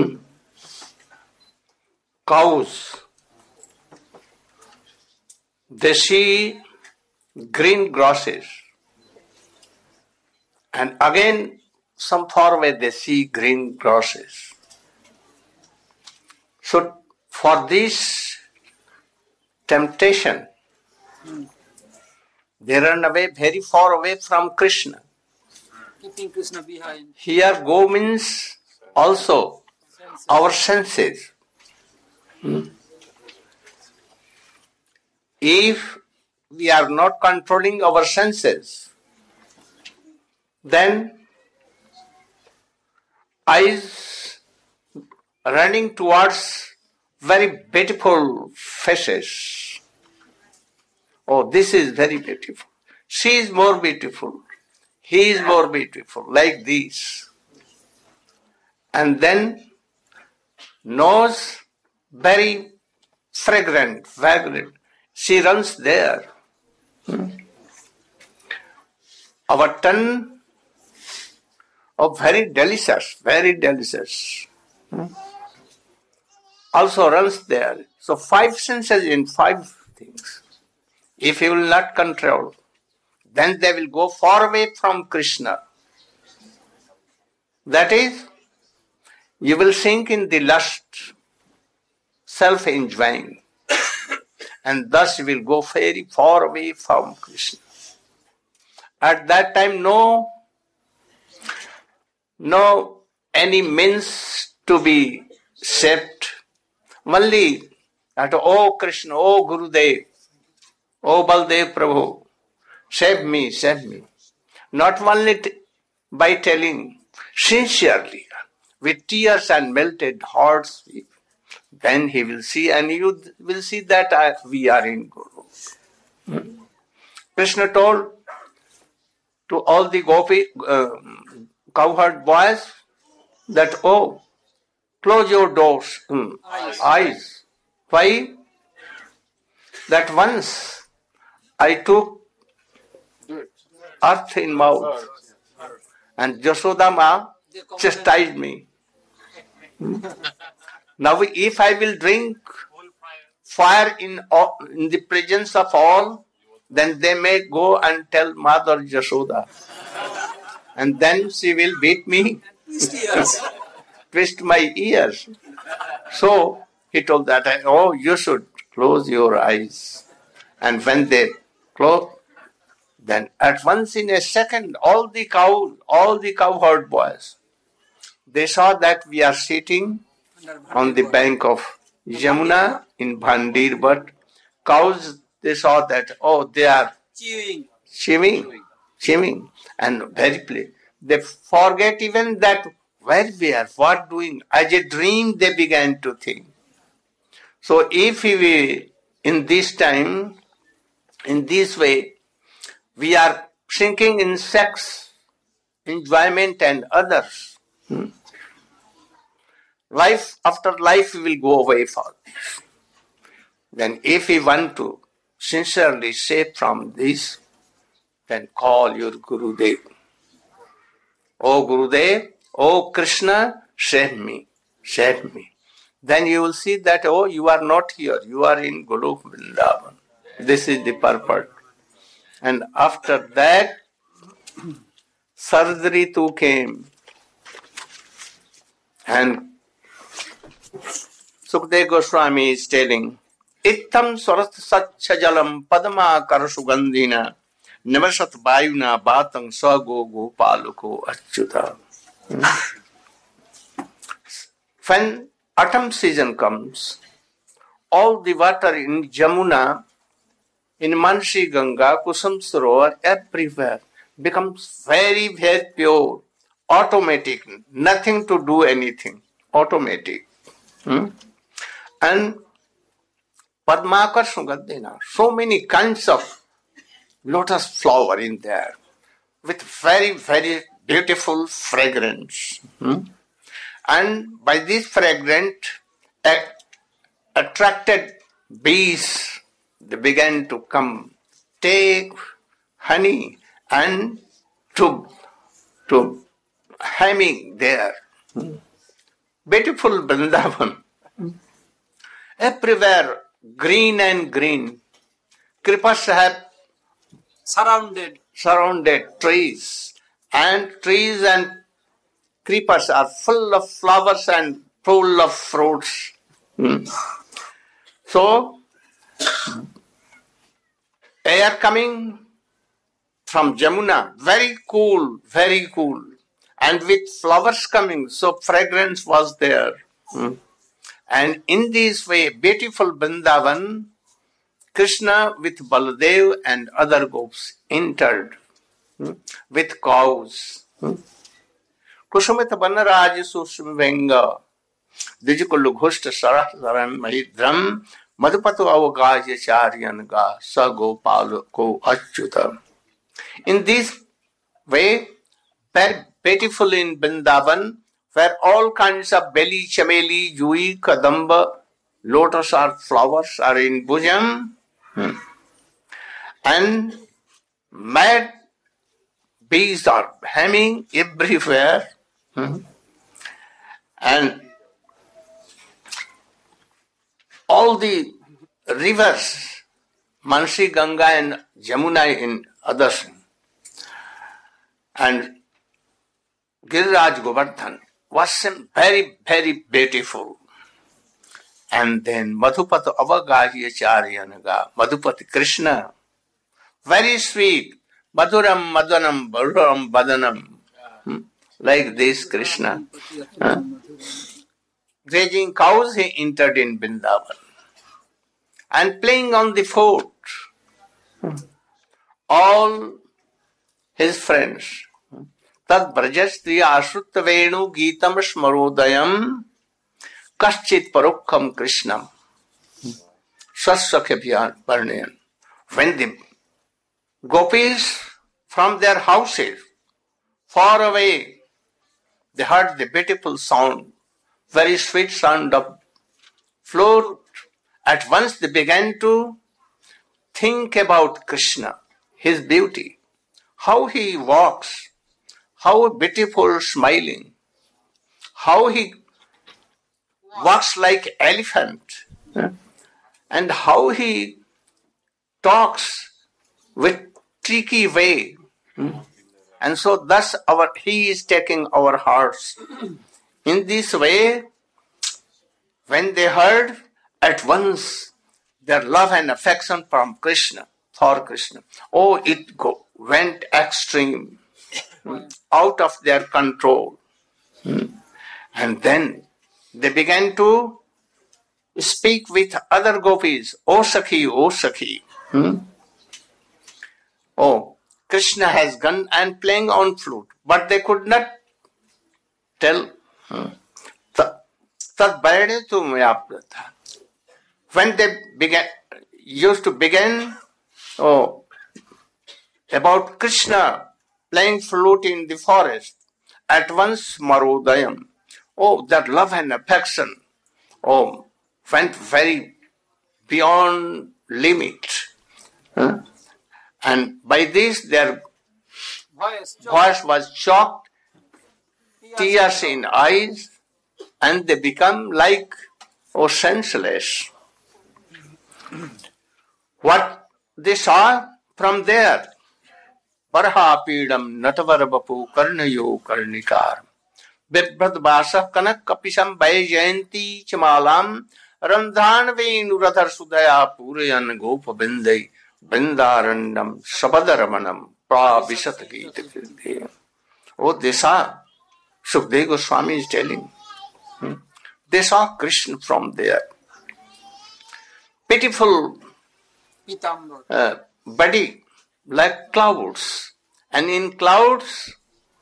Cows. they see green grasses, and again some far away they see green grasses. So for this temptation, they run away very far away from Krishna. Keeping Krishna behind. Here go means also our senses. If we are not controlling our senses, then eyes running towards very beautiful faces. Oh, this is very beautiful. She is more beautiful. He is more beautiful, like this. And then nose very fragrant. She runs there. Our tongue, oh, very delicious. Also runs there. So 5 senses in 5 things. If you will not control, then they will go far away from Krishna. That is, you will sink in the lust, self-enjoying, and thus you will go very far away from Krishna. At that time, no any means to be saved. Only that, oh Krishna, oh Gurudev, oh Baldev Prabhu, save me. Not only by telling, sincerely, with tears and melted hearts, then he will see, and you will see that we are in Guru. Krishna told to all the gopi, cowherd boys that, oh, close your doors, eyes. Why? That once I took earth in mouth, and Jashoda Ma chastised me. Now if I will drink fire in the presence of all, then they may go and tell Mother Jashoda. And then she will beat me, twist my ears. So he told that, oh, you should close your eyes. And when they close, then at once in a second, all the cowherd boys, they saw that we are sitting on the bank of Yamuna in Bhandir, but cows, they saw that, oh, they are chewing, and very play. They forget even that where we are, what doing. As a dream, they began to think. So if we, in this time, in this way, we are sinking in sex, enjoyment and others. Life after life we will go away from this. Then if we want to sincerely save from this, then call your Gurudev. Oh Gurudev, oh Krishna, save me. Then you will see that, oh, you are not here, you are in Golok Vrindavan. This is the purport. And after that, Sarad Ritu came. And Sukdev Goswami is telling, Ittam Swarat Satcha Jalam Padma Karasugandhina Nivasat Vayuna Bhatang Swago Gopaluko Achyuta. When autumn season comes, all the water in Jamuna, in Mansi Ganga, Kusum Sarovar, everywhere becomes very, very pure, automatic, nothing to do anything, automatic. And Padmakar Sugadhina, so many kinds of lotus flower in there, with very, very beautiful fragrance. And by this fragrance, attracted bees, they began to come, take honey and to hemming there. Beautiful Vrindavan. Everywhere green and green. Creepers have surrounded trees, and trees and creepers are full of flowers and full of fruits. So, air coming from Jamuna, very cool, and with flowers coming, so fragrance was there. And in this way, beautiful Vrindavan, Krishna with Baladev and other gopis entered with cows. Kusumit Banaraj Susvenga, Dijikullu Ghushta Sarasaran Mahidram, Madhupatu Avagajya Charyanga, Sagopal Ko Achyuta. In this way, very beautiful in Vrindavan, where all kinds of belly, chameli, jui, kadamba, lotus or flowers are in Bhujam, and mad bees are humming everywhere, and all the rivers, Mansi, Ganga and Jamuna in others, and Giriraj Govardhan was very, very beautiful. And then Madhupata Avagahya Charyanaga, Madhupati Krishna, very sweet, Madhuram Madanam Baruram Badanam, like this Krishna. Grazing cows, he entered in Vrindavan and playing on the flute. All his friends. Tad Brajastriya Ashrutta Venu Geetam Smarodayam Kaschit Parokkam Krishnam Sasakhyabhyan Varnayan. When the gopis from their houses far away, they heard the beautiful sound, very sweet sound of flute. At once they began to think about Krishna, his beauty, how he walks, how beautiful smiling, how he walks like elephant, and how he talks with tricky way. And so thus he is taking our hearts. In this way, when they heard, at once their love and affection from Krishna, for Krishna, went extreme, out of their control. And then they began to speak with other gopis, O Sakhi, O Sakhi. Oh, Krishna has gone and playing on flute, but they could not tell. When they used to begin about Krishna playing flute in the forest, at once Marodayam, that love and affection, went very beyond limit. And by this their voice was choked, tears in eyes, and they become like senseless. What they saw from there, Parhapidam Natavarabapu Karnayo Karnikar Bibrat Basa Kanak Kapisam Bajayanti Chamalam Randhan Venuradhar Sudaya Purayan Gopa Bindai Bindarandam Sabadaramanam Pravisat Gita. They saw, Sukadeva Goswami is telling, they saw Krishna from there. Pitiful body like clouds, and in clouds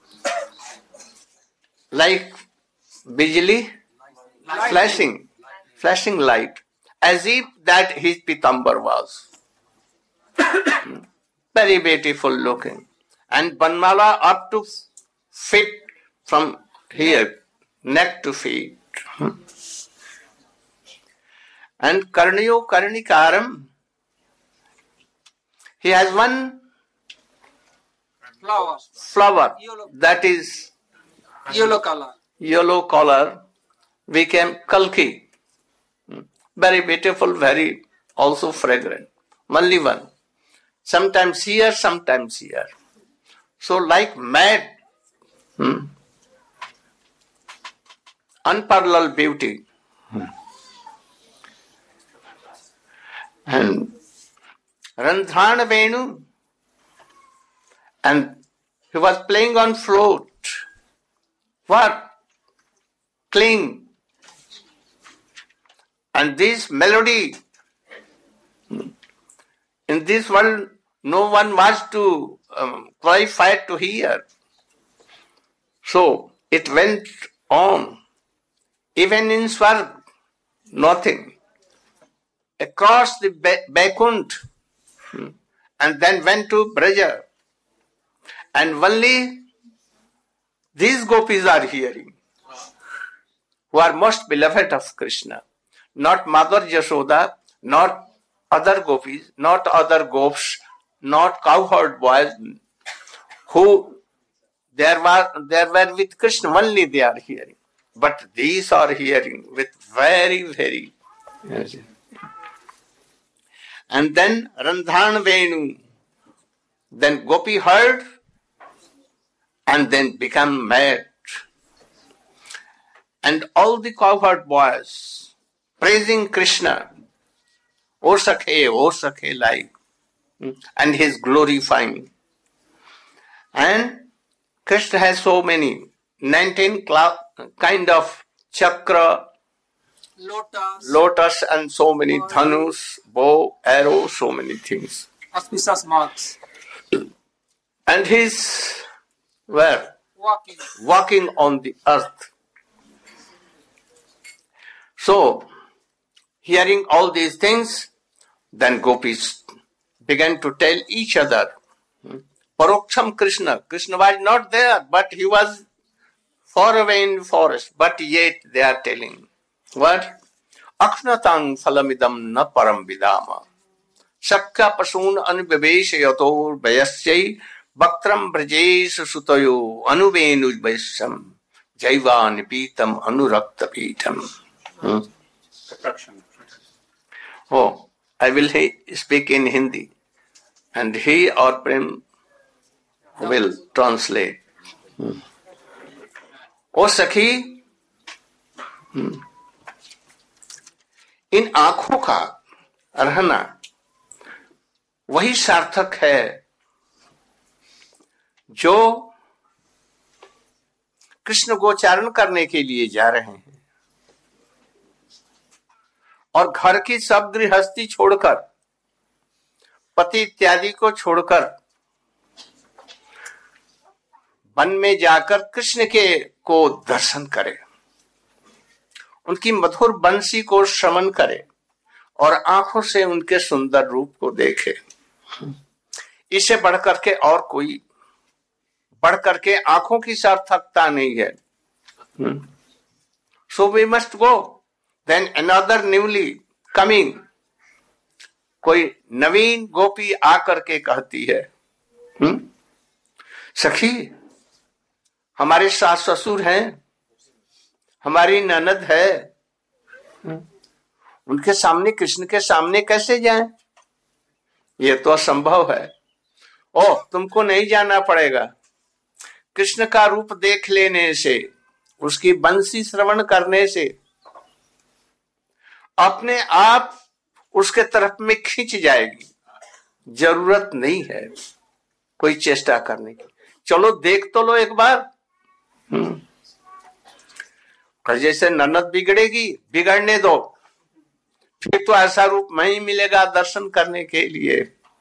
like bijli, flashing light, as if that his pitambar was. Very beautiful looking. And Banmala up to feet from here, neck to feet. And Karnayo Karnikaram, he has one flower that is yellow color, became Kalki. Very beautiful, very also fragrant. Only one. sometimes here, sometimes here. So like mad, unparalleled beauty. And Randhana Venu, and he was playing on flute. What? Cling. And this melody, in this world, no one was to qualify to hear. So it went on. Even in Swarg, nothing. Across the Vaikunt, and then went to Braja. And only these gopis are hearing, who are most beloved of Krishna. Not Mother Yashoda, not other gopis, not other gops, not cowherd boys, who there were with Krishna, only they are hearing. But these are hearing with very, very. Yes. And then Randhan Venu, then Gopi heard and then become mad. And all the cowherd boys praising Krishna, O Sakhe, like, and his glorifying. And Krishna has so many, 19 kind of chakra, lotus and so many dhanus, bow, arrow, so many things. Auspicious marks. And he's where? Walking on the earth. So, hearing all these things, then gopis began to tell each other, Paroksham Krishna. Krishna was not there, but he was far away in the forest. But yet they are telling, what? Akshnatang phalamidam na param vidama. Shakya pasun anubeveshayator vayasyai bhaktram brajesh sutayo anuvenu vaisham jaiva nipitam anurakta pitam. Oh, I will speak in Hindi, and he or Prem will translate. O Sakhi, इन आंखों का रहना वही सार्थक है जो कृष्ण गोचारण करने के लिए जा रहे हैं और घर की सब गृहस्थी छोड़कर, पति इत्यादि को छोड़कर वन में जाकर कृष्ण को दर्शन करे, उनकी मधुर बंसी को श्रवण करे और आंखों से उनके सुंदर रूप को देखे। इससे बढ़कर के और कोई बढ़कर के आंखों की सार्थकता नहीं है। So we must go. Then another newly coming, कोई नवीन गोपी आकर के कहती है, सखी हमारे सास ससुर हैं, हमारी ननद है, उनके सामने कृष्ण के सामने कैसे जाएं? ये तो असंभव है। ओ, तुमको नहीं जाना पड़ेगा। कृष्ण का रूप देख लेने से, उसकी बंसी श्रवण करने से अपने आप उसके तरफ में खींच जाएगी। जरूरत नहीं है कोई चेष्टा करने की। चलो देख तो लो एक बार। जैसे ननद बिगड़ेगी, बिगड़ने दो, फिर तो ऐसा रूप नहीं मिलेगा दर्शन करने के लिए।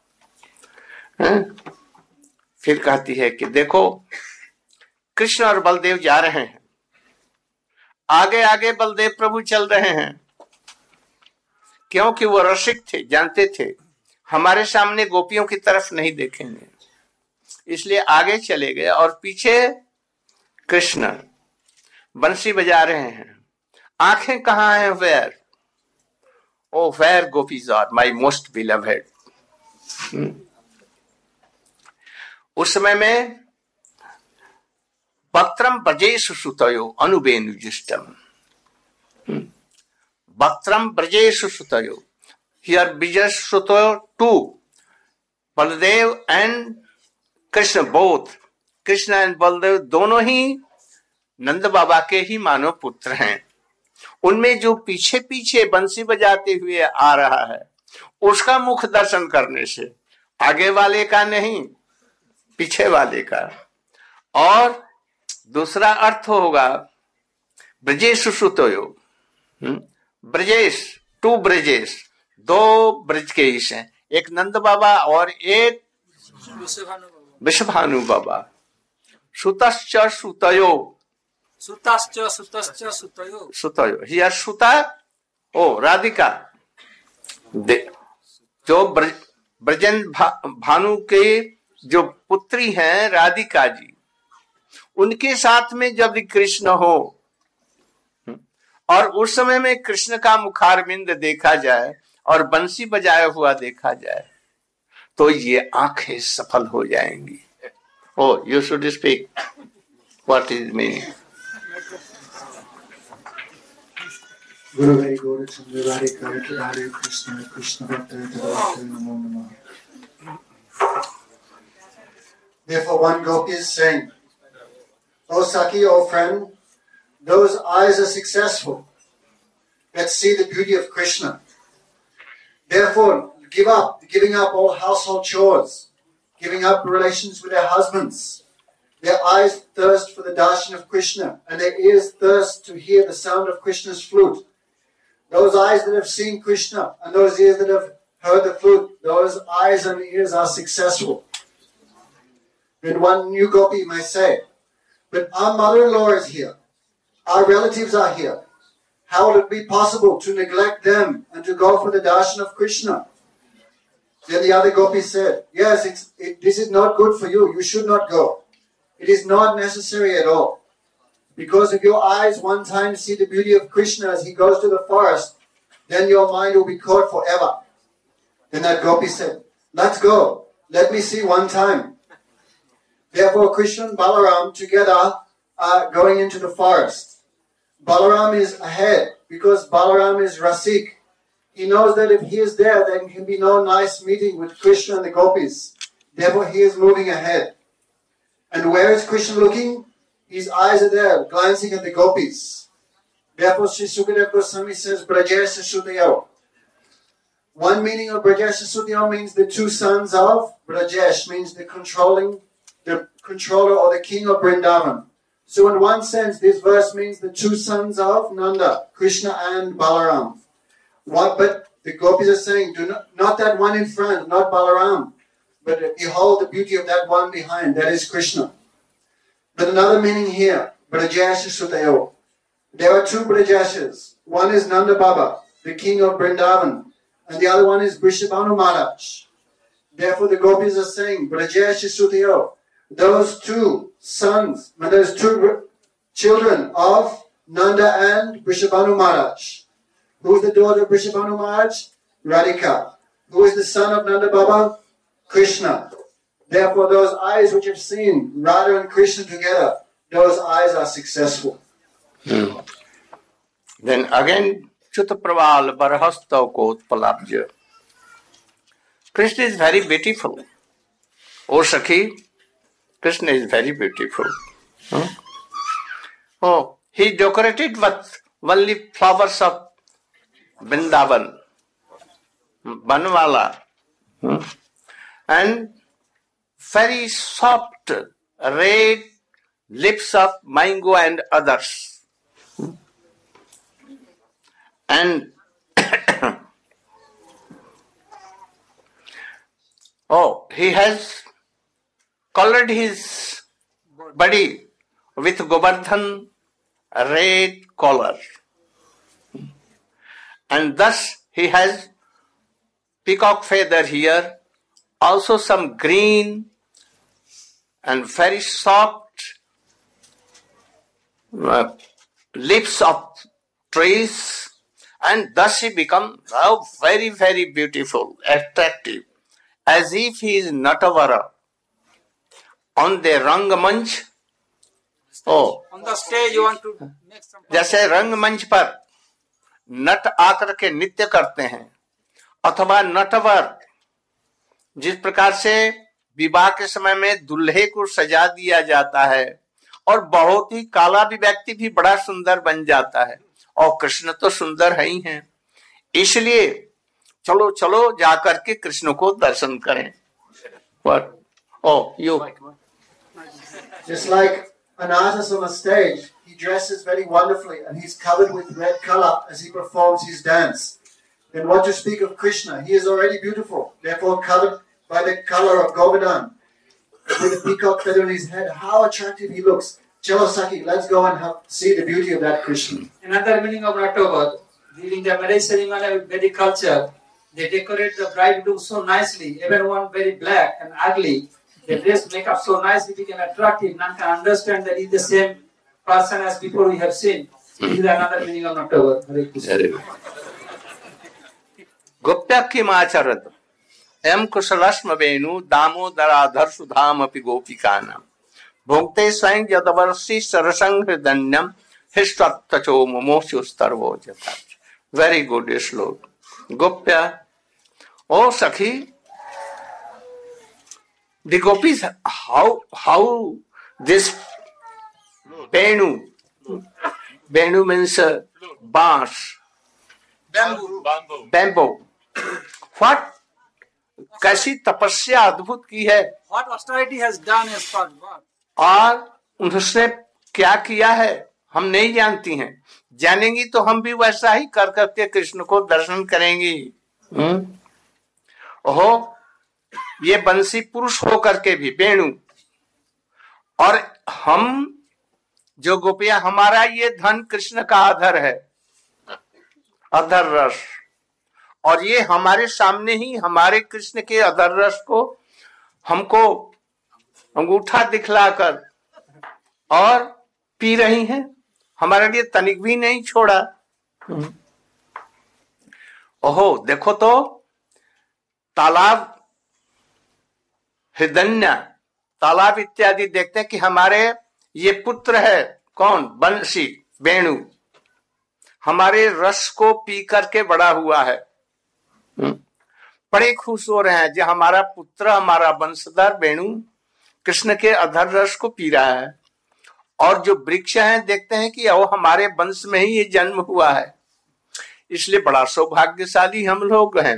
फिर कहती है कि देखो कृष्ण और बलदेव जा रहे हैं, आगे आगे बलदेव प्रभु चल रहे हैं, क्योंकि वो रसिक थे, जानते थे हमारे सामने गोपियों की तरफ नहीं देखेंगे, इसलिए आगे चले गए और पीछे कृष्ण बंसी बजा रहे हैं। आंखें कहाँ हैं? Where? Oh where gopis are my most beloved. उस समय में वक्त्रम ब्रजेश सुतयो अनुबेनु जुष्टम। वक्त्रम ब्रजेश सुतयो, हियर ब्रजेश सुतयो to Baldev and Krishna both, Krishna and Baldev दोनों ही नंद बाबा के ही मानव पुत्र हैं। उनमें जो पीछे पीछे बंसी बजाते हुए आ रहा है उसका मुख दर्शन करने से, आगे वाले का नहीं, पीछे वाले का। और दूसरा अर्थ होगा ब्रजेश सुतोयो, ब्रजेश, टू ब्रजेश, दो ब्रज के ईश हैं, एक नंद बाबा और एक विश्वभानु बाबा। सुतश्च सुतयो, सुताश्च सुतश्च सुतयो, सुतयो, हियर सुता, ओ राधिका, जो ब्रजेंद्र भानु के जो पुत्री हैं राधिका जी, उनके साथ में जब कृष्ण हो और उस समय में कृष्ण का मुखारविंद देखा जाए और बंसी बजाया हुआ देखा जाए तो ये आंखें सफल हो जाएंगी। Oh you should speak, what is meaning? Guru Hari Gaurachandra Radhika हरे कृष्ण कृष्ण भक्त नमो नमः। Therefore one gopi is saying, O Saki, O friend, those eyes are successful that see the beauty of Krishna. Therefore, giving up all household chores, giving up relations with their husbands. Their eyes thirst for the darshan of Krishna, and their ears thirst to hear the sound of Krishna's flute. Those eyes that have seen Krishna and those ears that have heard the flute, those eyes and ears are successful. Then one new gopi may say, but our mother-in-law is here. Our relatives are here. How will it be possible to neglect them and to go for the darshan of Krishna? Then the other gopi said, yes, this is not good for you. You should not go. It is not necessary at all. Because if your eyes one time see the beauty of Krishna as he goes to the forest, then your mind will be caught forever. Then that gopi said, let's go. Let me see one time. Therefore, Krishna and Balaram together are going into the forest. Balaram is ahead because Balaram is Rasik. He knows that if he is there, there can be no nice meeting with Krishna and the gopis. Therefore, he is moving ahead. And where is Krishna looking? His eyes are there, glancing at the gopis. Therefore, Sri Sukadeva Goswami says, Brajesh Sudhayo. One meaning of Brajesh Sudhayo means the two sons of Brajesh, means the controller or the king of Vrindavan. So in one sense, this verse means the two sons of Nanda, Krishna and Balaram. But the gopis are saying, not that one in front, not Balaram, but behold the beauty of that one behind, that is Krishna. But another meaning here, Brajesh Sudhayo. There are two Brajeshas. One is Nanda Baba, the king of Vrindavan, and the other one is Vrishabhanu Maharaj. Therefore the gopis are saying, Brajesh Sudhayo. Those two sons, those two children of Nanda and Vrishabhanu Maharaj. Who is the daughter of Vrishabhanu Maharaj? Radhika. Who is the son of Nanda Baba? Krishna. Therefore those eyes which have seen Radha and Krishna together, those eyes are successful. Then again, Chutapraval Barhastav Kotpalabja. Krishna is very beautiful. O Sakhi, Krishna is very beautiful. Oh, he decorated with only flowers of Vrindavan, Banwala, and very soft red lips of mango and others. And oh, he has colored his body with Govardhan red color. And thus he has peacock feather here, also some green and very soft lips of trees, and thus he becomes very, very beautiful, attractive, as if he is Natavara. On the Rangamanch, On the stage you want to make some... जैसे रंगमंच पर नट आकर के नृत्य करते हैं, अथवा नटवर जिस प्रकार से विवाह के समय में दूल्हे को सजा दिया जाता है और बहुत ही काला भी व्यक्ति भी बड़ा सुंदर बन जाता है, और कृष्ण तो सुंदर है ही हैं, इसलिए चलो चलो जाकर के कृष्ण को दर्शन करें। What? Oh, you. Just like an artist on a stage, he dresses very wonderfully and he's covered with red color as he performs his dance. Then what to speak of Krishna? He is already beautiful, therefore covered by the color of Govardhan, with a peacock feather on his head. How attractive he looks. Chalo Saki, let's go and see the beauty of that Krishna. Another meaning of October, during the marriage ceremony of Vedic culture, they decorate the bridegroom so nicely, even one very black and ugly. They dress make up so nicely, we can attract him, none can understand that he's the same person as before we have seen. This is another meaning of October. Gopya की माचरत M कुशलस्म वेणु दामोदराधर सुधाम अपि गोपिकानाम भोक्ते स्वयं यदवर्षि सरसंग हृदन्यम हिष्टो मोमोचुस्तर्वो जथा। Very good श्लोक। गोप्या, ओ सखी, the gopis, how this Venu means bass, bamboo. What कैसी तपस्या अद्भुत की है, What austerity has done as for God. और उन्होंने क्या किया है हम नहीं जानती हैं, जानेंगी तो हम भी वैसा ही कर करके कृष्ण को दर्शन करेंगी। ओहो, ये बंसी पुरुष होकर के भी वेणु, और हम जो गोपियां, हमारा ये धन कृष्ण का अधर है, अधर रस, और ये हमारे सामने ही हमारे कृष्ण के अधर रस को हमको अंगूठा दिखलाकर और पी रही हैं, हमारे लिए तनिक भी नहीं छोड़ा। ओहो, देखो तो तालाब, हिरण्य, तालाब इत्यादि देखते हैं कि हमारे ये पुत्र है, कौन? बंसी, वेणु, हमारे रस को पी करके बड़ा हुआ है। बड़े खुश हो रहे हैं जो हमारा पुत्र, हमारा वंशधर वेणु कृष्ण के अधर रस को पी रहा है। और जो वृक्ष हैं देखते हैं कि वो हमारे वंश में ही ये जन्म हुआ है, इसलिए बड़ा सौभाग्यशाली हम लोग हैं।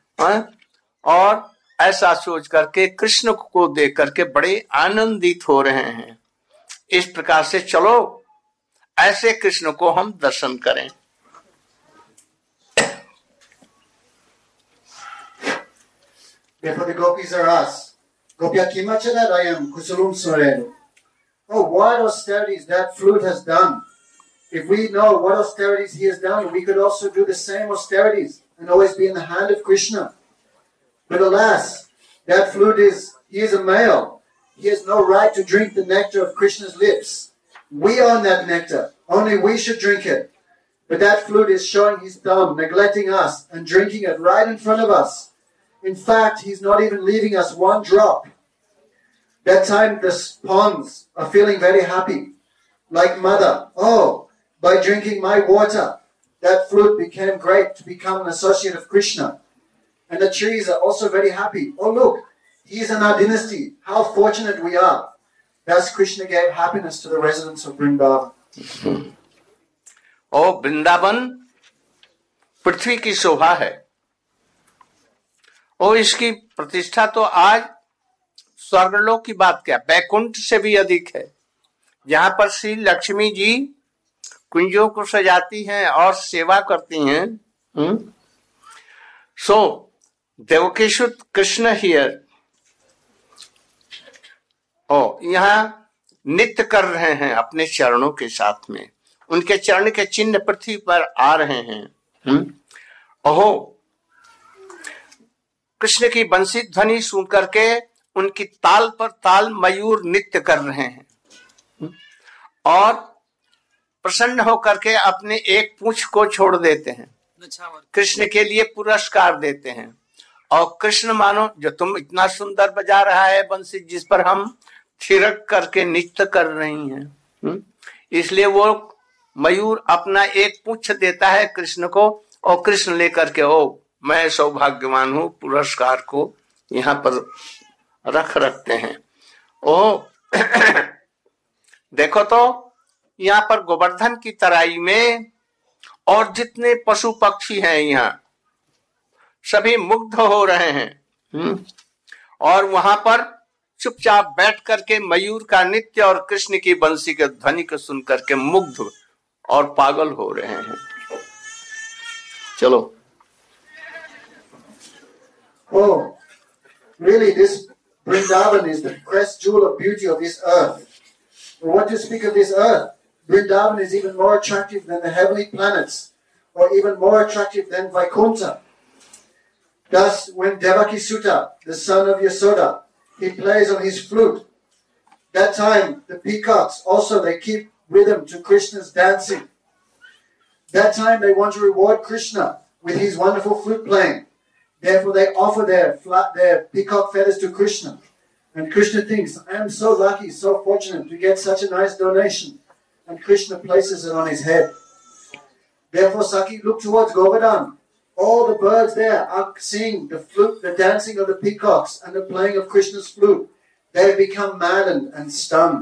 और ऐसा सोच करके कृष्ण को देख करके बड़े आनंदित हो रहे हैं। इस प्रकार से चलो ऐसे कृष्ण को हम दर्शन करें। Therefore the gopis are asked, Gopya kimachadadayam kusulum surenu. Oh, what austerities that flute has done. If we know what austerities he has done, we could also do the same austerities and always be in the hand of Krishna. But alas, that flute he is a male. He has no right to drink the nectar of Krishna's lips. We own that nectar. Only we should drink it. But that flute is showing his thumb, neglecting us and drinking it right in front of us. In fact, he's not even leaving us one drop. That time the ponds are feeling very happy. Like mother, oh, by drinking my water, that fruit became great to become an associate of Krishna. And the trees are also very happy. Oh look, he is in our dynasty. How fortunate we are. Thus Krishna gave happiness to the residents of Vrindavan. ओ वृंदावन पृथ्वी की शोभा है, और इसकी प्रतिष्ठा तो आज स्वर्गलोक की बात क्या, बैकुंठ से भी अधिक है, जहां पर श्री लक्ष्मी जी कुंजों को सजाती हैं और सेवा करती हैं। सो देवकीसुत कृष्ण हियर, यहाँ नित्य कर रहे हैं अपने चरणों के साथ में, उनके चरण के चिन्ह पृथ्वी पर आ रहे हैं। ओहो, कृष्ण की बंसी ध्वनि सुन करके उनकी ताल पर ताल मयूर नृत्य कर रहे हैं और प्रसन्न होकर के अपने एक पूंछ को छोड़ देते हैं, कृष्ण के लिए पुरस्कार देते हैं। और कृष्ण मानो जो तुम इतना सुंदर बजा रहा है बंसी, जिस पर हम थिरक करके नृत्य कर रही हैं, इसलिए वो मयूर अपना एक पूंछ देता है कृष्ण को, और कृष्ण लेकर के मैं सौभाग्यवान हूं, पुरस्कार को यहाँ पर रखते हैं। ओ देखो तो यहाँ पर गोवर्धन की तराई में और जितने पशु पक्षी हैं यहाँ सभी मुग्ध हो रहे हैं। और वहां पर चुपचाप बैठ करके मयूर का नृत्य और कृष्ण की बंसी के ध्वनि को सुन करके मुग्ध और पागल हो रहे हैं। चलो। Oh, really, this Vrindavan is the pressed jewel of beauty of this earth. But what to speak of this earth? Vrindavan is even more attractive than the heavenly planets, or even more attractive than Vaikuntha. Thus, when Devaki Sutta, the son of Yasoda, he plays on his flute, that time the peacocks also they keep rhythm to Krishna's dancing. That time they want to reward Krishna with his wonderful flute playing. Therefore they offer their peacock feathers to Krishna. And Krishna thinks, I am so lucky, so fortunate to get such a nice donation. And Krishna places it on his head. Therefore Saki look towards Govardhan. All the birds there are seeing the flute, the dancing of the peacocks and the playing of Krishna's flute. They have become maddened and stunned.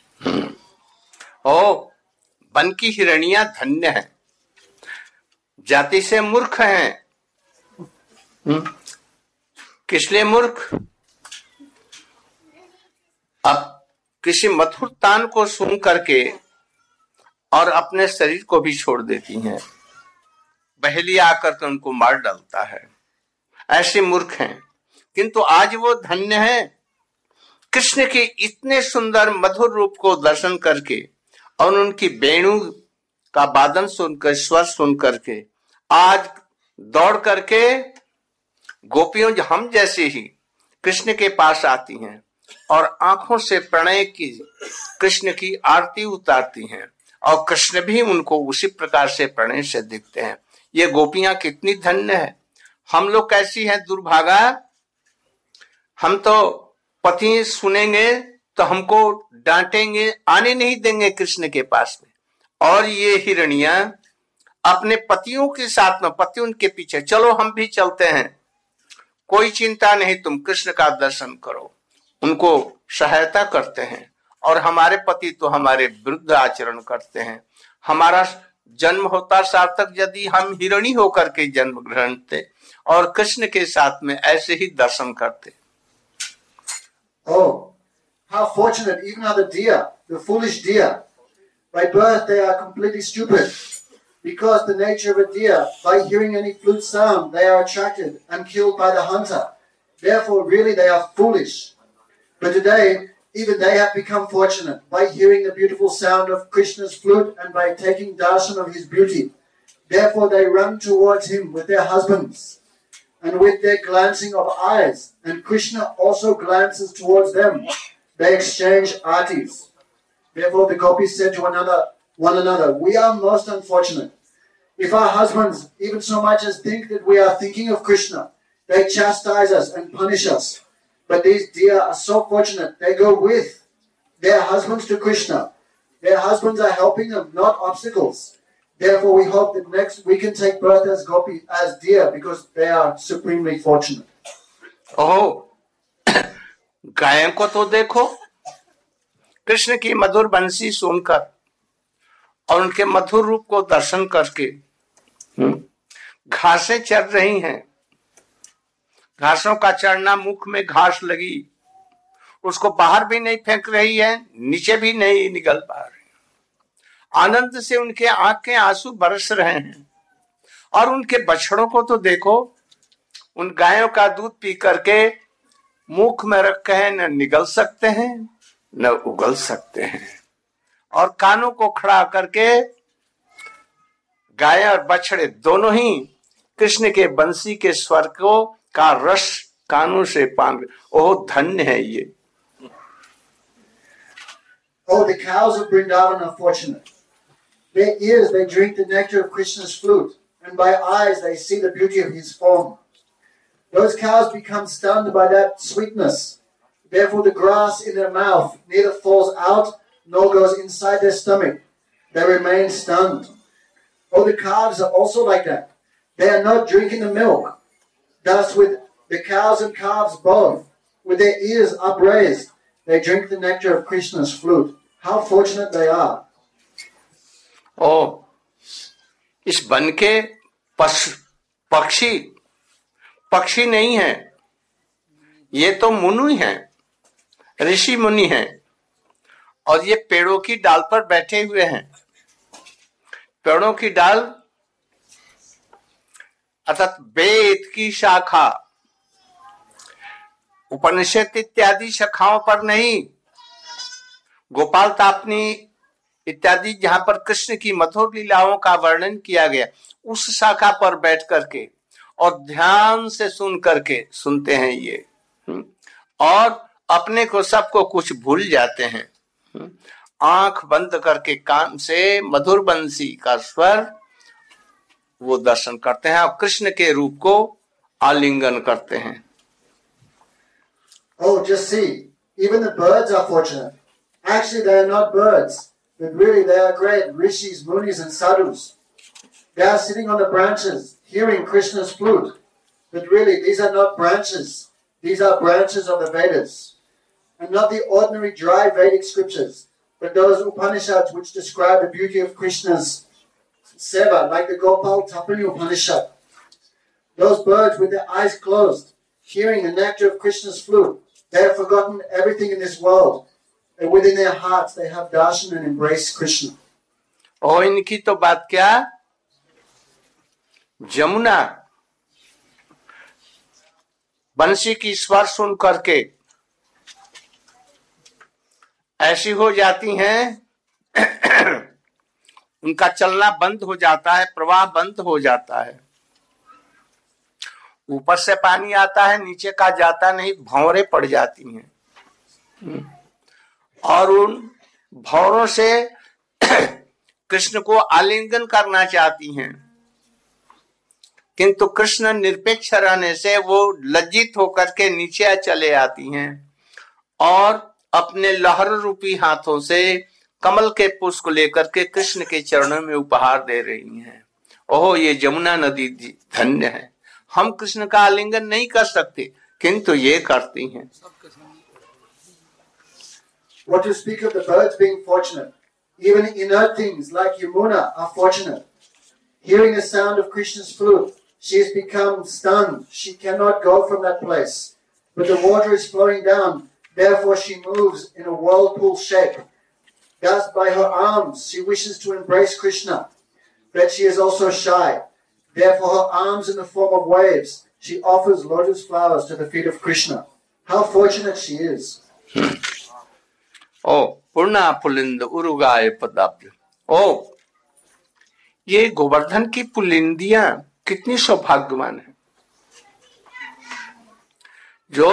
Oh वन की हिरणियां धन्य है, जाति से मूर्ख हैं। किस लिए मूर्ख? अब किसी मधुर तान को सुन करके और अपने शरीर को भी छोड़ देती हैं। बहेली आकर के उनको मार डालता है, ऐसे मूर्ख हैं। किंतु आज वो धन्य हैं कृष्ण के इतने सुंदर मधुर रूप को दर्शन करके और उनकी वेणु का वादन सुनकर, स्वर सुन करके आज दौड़ करके गोपियों हम जैसे ही कृष्ण के पास आती हैं और आंखों से प्रणय की कृष्ण की आरती उतारती हैं और कृष्ण भी उनको उसी प्रकार से प्रणय से दिखते हैं। ये गोपियां कितनी धन्य है। हम लोग कैसी हैं दुर्भागा, हम तो पति सुनेंगे तो हमको डांटेंगे, आने नहीं देंगे कृष्ण के पास में। और ये हिरणियां अपने पतियों के साथ में, पति उनके पीछे, चलो हम भी चलते हैं, कोई चिंता नहीं, तुम कृष्ण का दर्शन करो, उनको सहायता करते हैं। और हमारे पति तो हमारे विरुद्ध आचरण करते हैं। हमारा जन्म होता सार्थक यदि हम हिरणी होकर के जन्म ग्रहण थे और कृष्ण के साथ में ऐसे ही दर्शन करते। Oh, how fortunate even are the deer, the foolish deer. By birth they are completely stupid. Because the nature of a deer, by hearing any flute sound, they are attracted and killed by the hunter. Therefore, really they are foolish. But today, even they have become fortunate by hearing the beautiful sound of Krishna's flute and by taking darshan of his beauty. Therefore, they run towards him with their husbands and with their glancing of eyes. And Krishna also glances towards them. They exchange artis. Therefore, the gopis said to one another, we are most unfortunate. If our husbands even so much as think that we are thinking of Krishna, they chastise us and punish us. But these deer are so fortunate, they go with their husbands to Krishna. Their husbands are helping them, not obstacles. Therefore, we hope that next we can take birth as gopi, as deer, because they are supremely fortunate. Oh, गायों को तो देखो, कृष्ण की मधुर बंसी सुनकर और उनके मधुर रूप को दर्शन करके घासें चर रही हैं। घासों का चरना, मुख में घास लगी, उसको बाहर भी नहीं फेंक रही है, नीचे भी नहीं निकल पा रही। आनंद से उनके आंख के आंसू बरस रहे हैं। और उनके बछड़ों को तो देखो, उन गायों का दूध पी करके मुख में रख के न निगल सकते हैं न उगल सकते हैं। और कानों को खड़ा करके गाय और बछड़े दोनों ही कृष्ण के बंसी के स्वर को का रस कानों से पान। ओह धन्य है ये। Oh, the cows of Vrindavan are fortunate. Their ears they drink the nectar of Krishna's flute, and by eyes they see the beauty of his form. Those cows become stunned by that sweetness. Therefore the grass in their mouth neither falls out nor goes inside their stomach. They remain stunned. Oh, the calves are also like that. They are not drinking the milk. Thus with The cows and calves both, with their ears upraised, they drink the nectar of Krishna's flute. How fortunate they are. ओ इस one के पक्षी नहीं है, ये तो मुनि हैं, ऋषि मुनि हैं, और ये पेड़ों की डाल पर बैठे हुए हैं। पेड़ों की डाल अर्थात वेद की शाखा, उपनिषद इत्यादि शाखाओं पर नहीं, गोपाल तापनी इत्यादि जहां पर कृष्ण की मधुर लीलाओं का वर्णन किया गया, उस शाखा पर बैठ करके और ध्यान से सुन करके सुनते हैं ये, और अपने को सबको कुछ भूल जाते हैं। आंख बंद करके कान से मधुर बंसी का स्वर वो दर्शन करते हैं और कृष्ण के रूप को आलिंगन करते हैं। Oh, just see, even the birds are fortunate. Actually, they are not birds, but really they are great rishis, munis, and sadhus. They are sitting on the branches, hearing Krishna's flute. But really, these are not branches. These are branches of the Vedas. And not the ordinary dry Vedic scriptures, but those Upanishads which describe the beauty of Krishna's seva, like the Gopal Tapani Upanishad. Those birds with their eyes closed, hearing the nectar of Krishna's flute, they have forgotten everything in this world. And within their hearts, they have darshan and embrace Krishna. और इनकी तो बात क्या, जमुना बंसी की स्वर सुन करके ऐसी हो जाती हैं, उनका चलना बंद हो जाता है, प्रवाह बंद हो जाता है। ऊपर से पानी आता है, नीचे का जाता नहीं, भंवरे पड़ जाती हैं, और उन भंवरों से कृष्ण को आलिंगन करना चाहती हैं, किंतु कृष्ण निरपेक्ष रहने से वो लज्जित होकर के नीचे चले आती हैं और अपने लहर रूपी हाथों से कमल के पुष्प लेकर के कृष्ण के चरणों में उपहार दे रही हैं। ओहो, ये जमुना नदी धन्य है, हम कृष्ण का आलिंगन नहीं कर सकते, किंतु ये करती हैं। What to speak of the birds being fortunate? Even inert things like Yamuna are fortunate. Hearing the sound of Krishna's flute, she has become stunned. She cannot go from that place. But the water is flowing down, therefore she moves in a whirlpool shape. Thus by her arms she wishes to embrace Krishna, but she is also shy. Therefore her arms in the form of waves, she offers lotus flowers to the feet of Krishna. How fortunate she is. ओ पूर्णा पुलिंद उरुगाय पदाब्ज। ओ ये गोवर्धन की पुलिंदियां कितनी सौभाग्यवान है, जो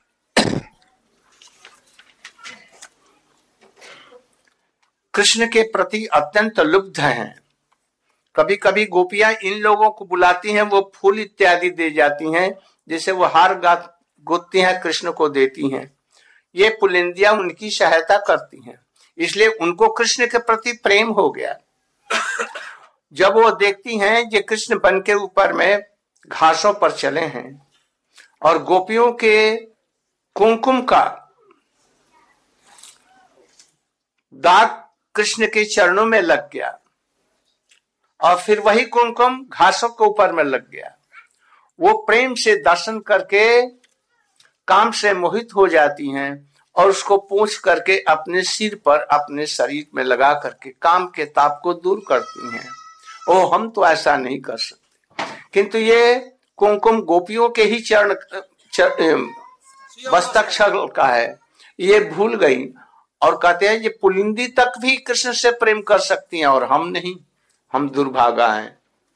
कृष्ण के प्रति अत्यंत लुब्ध हैं। कभी कभी गोपियां इन लोगों को बुलाती हैं, वो फूल इत्यादि दे जाती हैं, जिसे वो हार गोतती हैं, कृष्ण को देती हैं। ये पुलिंदियां उनकी सहायता करती हैं, इसलिए उनको कृष्ण के प्रति प्रेम हो गया। जब वो देखती हैं कि कृष्ण वन के ऊपर में घासों पर चले हैं और गोपियों के कुमकुम का दाग कृष्ण के चरणों में लग गया और फिर वही कुमकुम घासों के ऊपर में लग गया, वो प्रेम से दर्शन करके काम से मोहित हो जाती हैं और उसको पूछ करके अपने सिर पर, अपने शरीर में लगा करके काम के ताप को दूर करती हैं। ओ, हम तो ऐसा नहीं कर सकते, किंतु ये कुमकुम गोपियों के ही चरण मस्तक का है, ये भूल गई और कहते हैं ये पुलिंदी तक भी कृष्ण से प्रेम कर सकती हैं और हम नहीं, हम दुर्भागा हैं।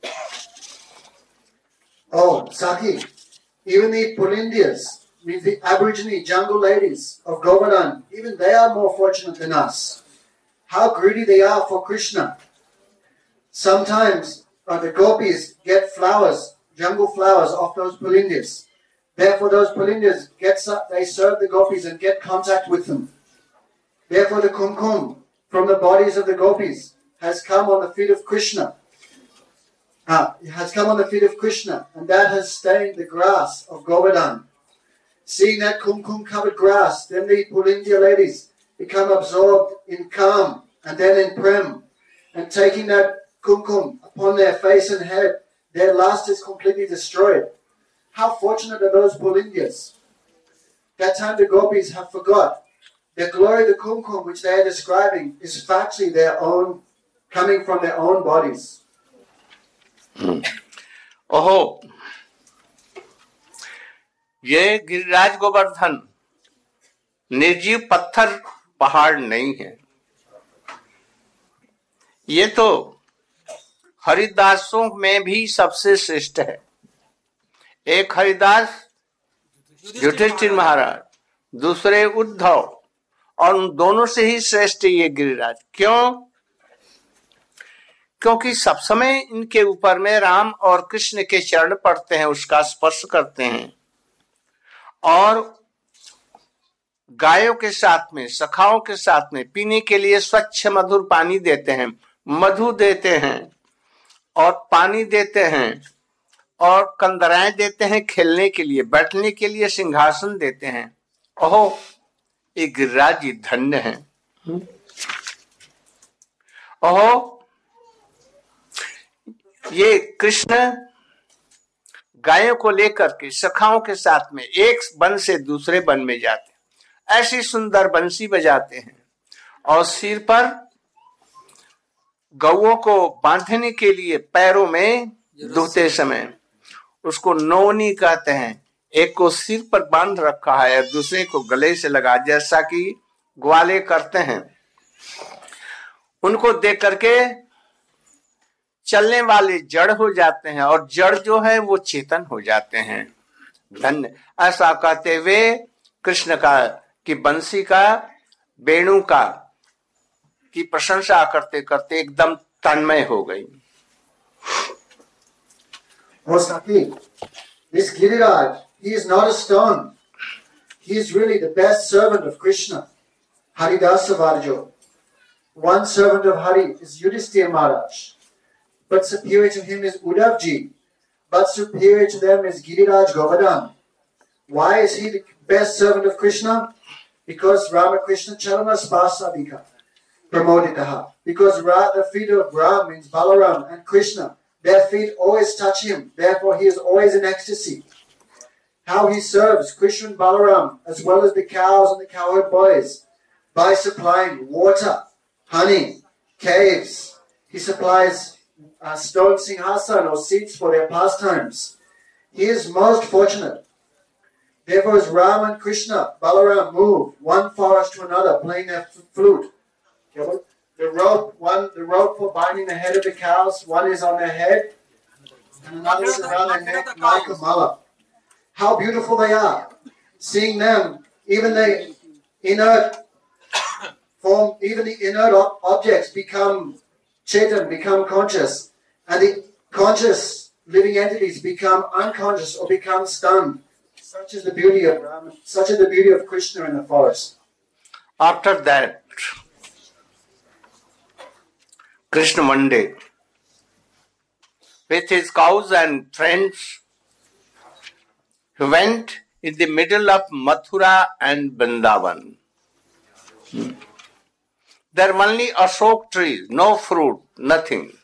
Oh, Saki, even the Pulindiyas, means the Aborigine jungle ladies of Govardhan, even they are more fortunate than us. How greedy they are for Krishna. Sometimes the gopis get flowers, jungle flowers off those Pulindiyas. Therefore those Pulindiyas they serve the gopis and get contact with them. Therefore the kumkum from the bodies of the gopis has come on the feet of Krishna. has come on the feet of Krishna, and that has stained the grass of Govardhan. Seeing that kumkum covered grass, then the Pulindya ladies become absorbed in Kam and then in Prem, and taking that kumkum upon their face and head, their lust is completely destroyed. How fortunate are those Pulindyas? That time the gopis have forgot the glory of the kumkum which they are describing is factually their own, coming from their own bodies. ओहो, ये गिरिराज गोवर्धन निर्जीव पत्थर पहाड़ नहीं है, ये तो हरिदासों में भी सबसे श्रेष्ठ है। एक हरिदास युधिष्ठिर महाराज, दूसरे उद्धव, और उन दोनों से ही श्रेष्ठ ये गिरिराज। क्यों? क्योंकि सब समय इनके ऊपर में राम और कृष्ण के चरण पड़ते हैं, उसका स्पर्श करते हैं, और गायों के साथ में, सखाओं के साथ में पीने के लिए स्वच्छ मधुर पानी देते हैं, मधु देते हैं और पानी देते हैं, और कंदराएं देते हैं खेलने के लिए, बैठने के लिए सिंहासन देते हैं। ओहो, ये गिरिराज जी धन्य है। ओहो, ये कृष्ण गायों को लेकर के सखाओं के साथ में एक वन से दूसरे वन में जाते हैं, ऐसी सुंदर बंसी बजाते हैं, और सिर पर गौओं को बांधने के लिए पैरों में धोते समय उसको नौनी कहते हैं। एक को सिर पर बांध रखा है और दूसरे को गले से लगा, जैसा कि ग्वाले करते हैं। उनको देख करके चलने वाले जड़ हो जाते हैं और जड़ जो है वो चेतन हो जाते हैं। धन्य, ऐसा कहते हुए कृष्ण का की बंसी का, वेणु का की प्रशंसा करते करते एकदम तन्मय हो गई। This Giriraj, he is not a stone. He is really the best servant of Krishna, Haridasa Varjo. One servant of Hari is Yudhisthira Maharaj, but superior to him is Uddhavji, but superior to them is Giriraj Govardhan. Why is he the best servant of Krishna? Because Ramakrishna Charana Spasadika Pramoditaha. Because the feet of Ram means Balaram and Krishna. Their feet always touch him. Therefore, he is always in ecstasy. How he serves Krishna and Balaram, as well as the cows and the cowherd boys, by supplying water, honey, caves. He supplies stone singhasan or seats for their pastimes. He is most fortunate. Therefore, as Ram and Krishna, Balaram move one forest to another, playing their flute. The rope for binding the head of the cows, one is on their head, and another is around their neck, like a mala. How beautiful they are. Seeing them, even the inert form, even the inert objects become chetan, become conscious, and the conscious living entities become unconscious or become stunned. Such is the beauty of Rama, such is the beauty of Krishna in the forest. After that, Krishna one day, with his cows and friends, he went in the middle of Mathura and Vrindavan. There were only ashok trees, no fruit, nothing.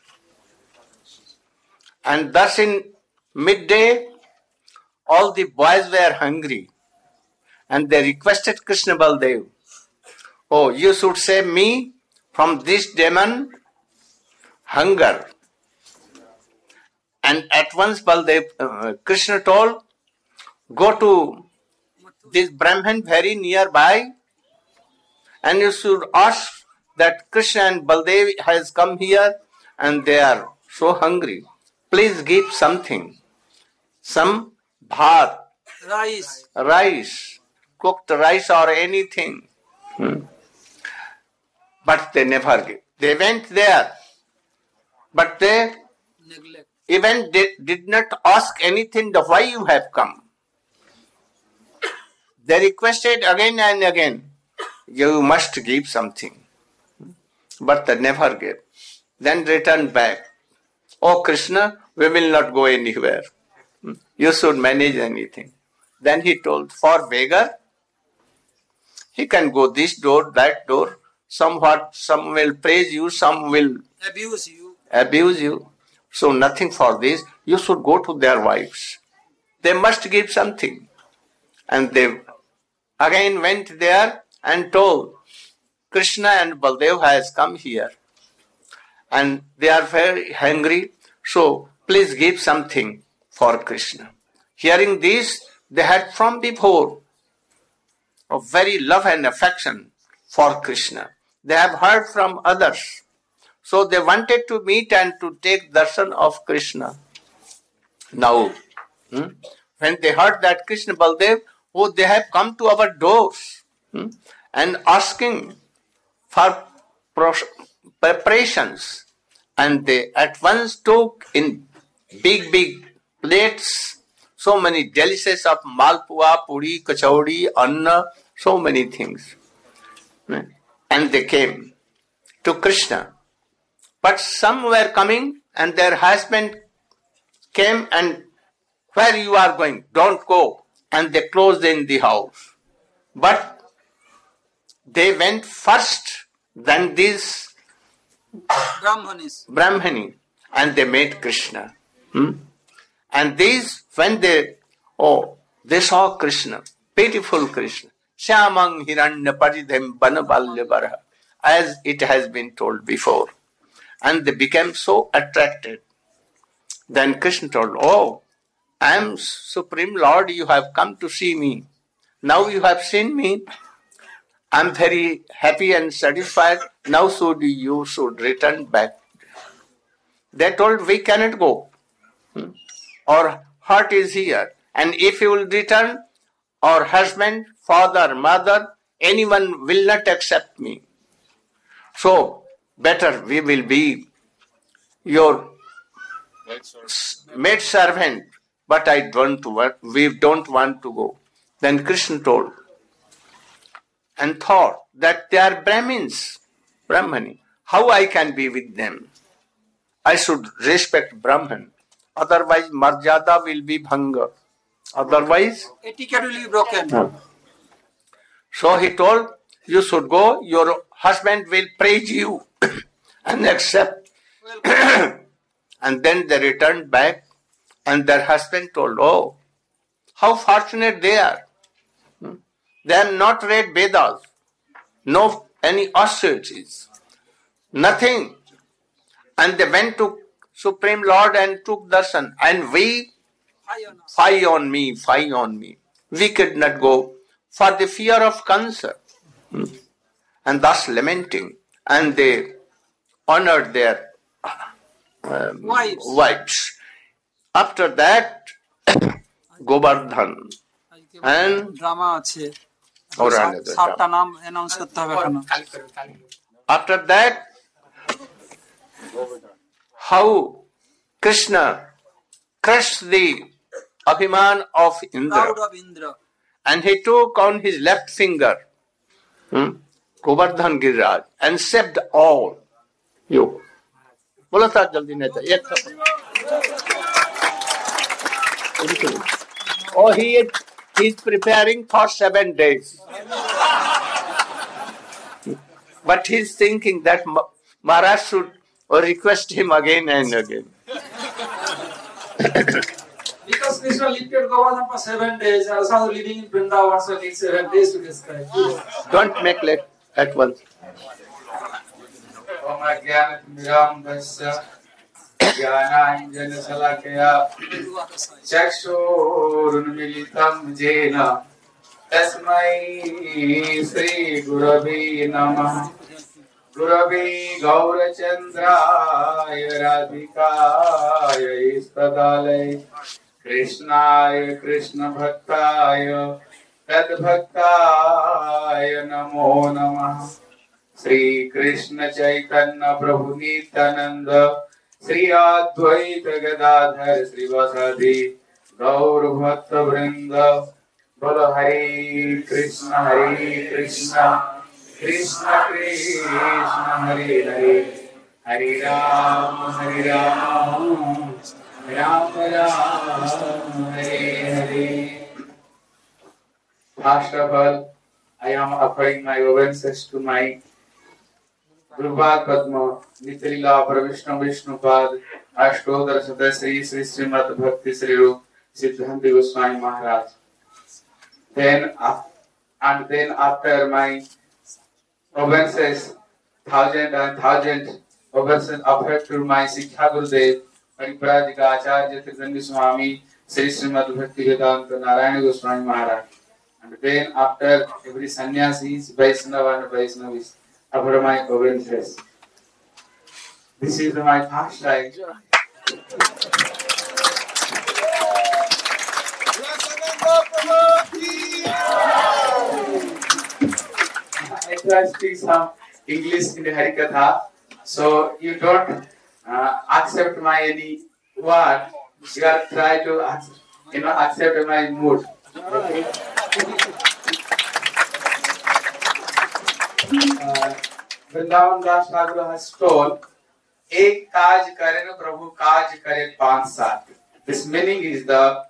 And thus in midday, all the boys were hungry. And they requested Krishna Baldev, "Oh, you should save me from this demon hunger." And at once Baldev, Krishna told, "Go to this Brahman very nearby and you should ask that Krishna and Baldev has come here and they are so hungry. Please give something, some bhat, rice, cooked rice or anything." But they never gave. They went there, but they even did not ask anything, why you have come. They requested again and again, "You must give something." But they never gave. Then returned back. "Oh Krishna, we will not go anywhere. You should manage anything. Then he told, for beggar, he can go this door, that door. Some will praise you, some will abuse you. So nothing for this. You should go to their wives. They must give something. And they again went there and told, Krishna and Baldev has come here. And they are very hungry. So please give something for Krishna. Hearing this, they had from before a very love and affection for Krishna. They have heard from others. So they wanted to meet and to take darshan of Krishna. Now, when they heard that Krishna Baldev, they have come to our doors and asking for preparations. And they at once took in big plates so many delicacies of malpua, puri, kachori, anna, so many things. And they came to Krishna. But some were coming and their husband came and, where you are going? Don't go. And they closed in the house. But they went first, then these Brahmani, and they met Krishna. And these, when they saw Krishna, beautiful Krishna, Shyamang Hiranya Paridhem Banabalya Varaha, as it has been told before. And they became so attracted. Then Krishna told, I am Supreme Lord, you have come to see me. Now you have seen me. I am very happy and satisfied. Now you should return back. They told, we cannot go. Our heart is here. And if you will return, our husband, father, mother, anyone will not accept me. So, better we will be your maid servant, but we don't want to go. Then Krishna told and thought that they are Brahmani. How I can be with them? I should respect Brahman. Otherwise, marjada will be bhanga. Otherwise, etiquette will be broken. No. So he told, you should go, your husband will praise you and accept. And then they returned back and their husband told, how fortunate they are. They have not read Vedas, no any authorities, nothing. And they went to Supreme Lord and took darshan. And we, fie on me. We could not go for the fear of cancer. And thus lamenting. And they honored their wives. After that, Govardhan and after that, how Krishna crushed the Abhiman of Indra. And he took on his left finger Govardhan Giriraj and shaved all. You. बोलो था जल्दी नहीं था एक he is preparing for 7 days, but he is thinking that Maharaj should request him again and again. Because Krishna lifted Govardhan for 7 days, and also living in Vrindavan, so needs 7 days to describe. Don't make late at once. चक्षुरुन्मिलितं येन तस्मै श्री गुरवे नमः गुरवे गौरचन्द्राय राधिकाय स्तदालय कृष्णाय कृष्णभक्ताय तद्भक्ताय नमो नमः श्री कृष्ण चैतन्य प्रभु नित्यानंद श्री अद्वैत गदाधर श्रीवासादि गौर भक्त वृंद बोलो हरे Krishna Krishna Krishna Hare Hare Hare Ram Ram Ram Hare Hare. First of all, I am offering my obeisances to my Gurupad Padma, Nityalila Pravishnu Vishnupad, Ashtodhara Sada Sri Sri Srimad Bhakti Sri Rup Siddhanti Goswami Maharaj. Then after my obeisances, thousand obeisances offered to my Siksha Gurudev, Pariprajika Acharya Tirthangi Swami, Sri Srimad Bhakti Vedanta Narayana Goswami Maharaj. And then after every sannyasis, Vaishnava and Vaishnavis, offer my obeisances. This is my first time. I try to speak some English in the Harikatha, so you don't accept my any word. You are try to accept my mood. Vrindavan Das Thakur has told, एक काज करे न प्रभु काज करे पांच सात. This meaning is the,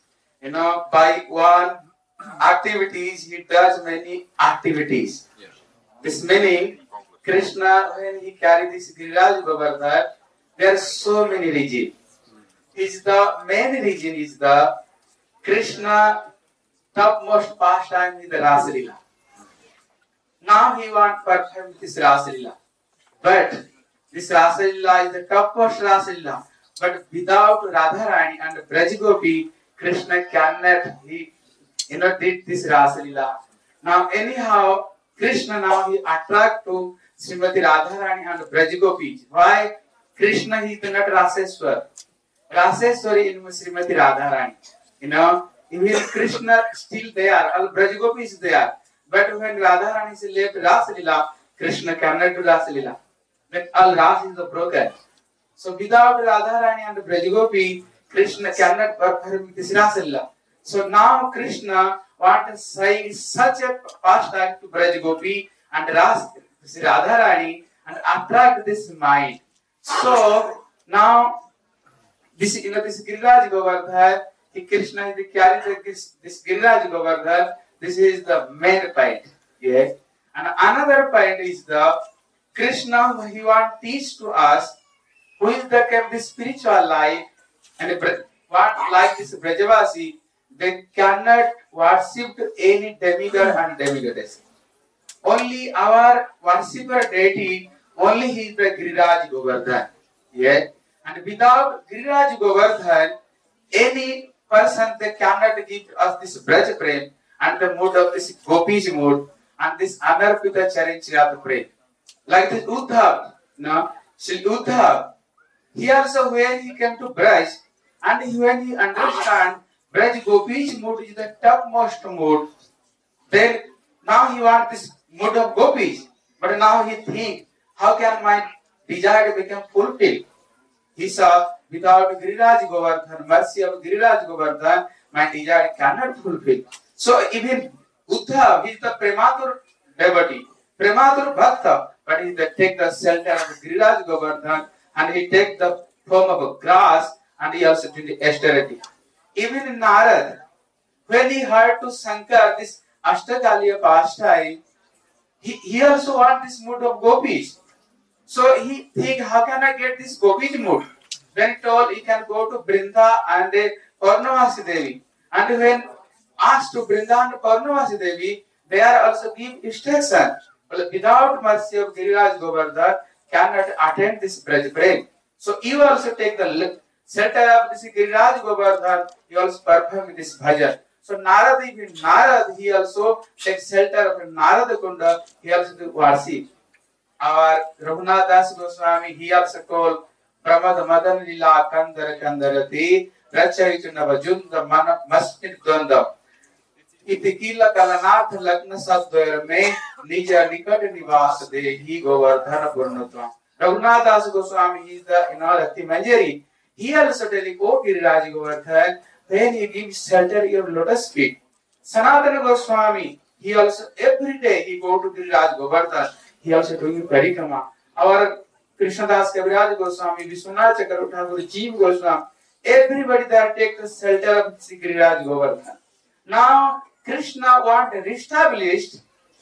by one activities he does many activities. This meaning, Krishna, when he carried this Giriraj Govardhan, there are so many reasons. The main reason is the Krishna topmost pastime is the Rasa Leela. Now he wants to perform this Rasa Leela. But this Rasa Leela is the topmost Rasa Leela. But without Radharani and Braj Gopi, Krishna cannot did this Rasa Leela. Now anyhow, Krishna now he attract to Srimati Radharani and Braj Gopi. Why? Krishna is not Raseswar. Raseswari in Srimati Radharani. Even Krishna still there, all Braj Gopi is there. But when Radharani is left Rasa Leela, Krishna cannot do Rasa Leela. Then all Rasa is broken. So without Radharani and Braj Gopi, Krishna cannot perform this Rasa Leela. So now Krishna wants to say such a pastime to Braj Gopi and Radharani and attract this mind. So now this Giriraj Govardhan, Krishna is carrying this Giriraj Govardhan. This is the main point. Yes. And another point is the Krishna, he wants to teach to us who is the spiritual life and what like this Brajavasi, they cannot worship any demigod and demigoddess. Only our worshipper deity, only he is the Giriraj Govardhan. Yes. And without Giriraj Govardhan, any person they cannot give us this Braj Prem and the mood of this Gopi's mood and this Anarpita Charinchirata Prem. Like this Uddhav, Shri Uddhav, he also when he came to Braj and when he understand Braj Gopi's mood is the topmost mood, then now he wants this mood of Gopis, but now he think, how can my desire become fulfilled? He saw, without Giriraj Govardhan, mercy of Giriraj Govardhan, my desire cannot fulfill. So even Uddhav, he is the Prematur devotee, Prematur Bhakta, but he take the shelter of Giriraj Govardhan and he take the form of a grass and he also do the austerity. Even Narad, when he heard to Shankar this Ashtakaliya pastime, he also want this mood of Gopis. So he think, how can I get this Gopi's mood? Then he told he can go to Brinda and Purnavasi Devi. And when asked to Brinda and Purnavasi Devi, they are also give instruction. But without mercy of Giriraj Govardhan, cannot attend this Braj Prem. So you also take the shelter of this Giriraj Govardhan, you also perform this bhajan. So Narad, he also takes shelter of Narada Kunda, he also do worship. Our Raghunath Das Goswami, he also told Pramad Madan Lila Kandara Kandarati, Rachaitu Navajunda Masjid Dwanda. Itikila Kalanath Lagna Sadhvara Me, Nija Nikat Nivas Dehi Govardhana Purnatva. Raghunath Das Goswami, he is the Inalati Manjari. He also telling, O Giriraj Govardhan, when he gives shelter your lotus feet. Sanatana Goswami, he also every day he go to Giriraj Govardhan. He also doing Parikrama. Our Krishnadas Kaviraj Goswami, Vishwanath Chakravarti Thakur, Jeev Goswami, everybody there take the shelter of Giriraj Govardhan. Now Krishna want reestablished.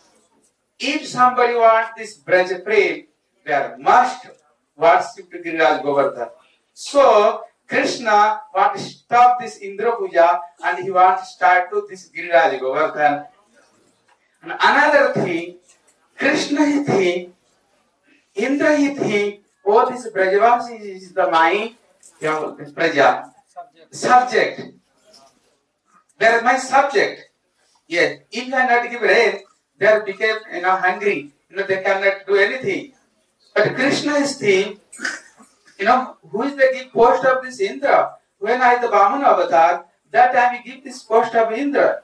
If somebody wants this Braja Prem, they must worship to Giriraj Govardhan. So Krishna want to stop this Indra Puja and he want to start to this Giriraj Govardhan. And another thing, Krishna he think, Indra he think, oh this Brajavasi is the my Praja, subject. They are my subject. Yes, if I not give rain, they became hungry. They cannot do anything. But Krishna is thinking, who is the give post of this Indra? When I the Brahman avatar, that time he give this post of Indra.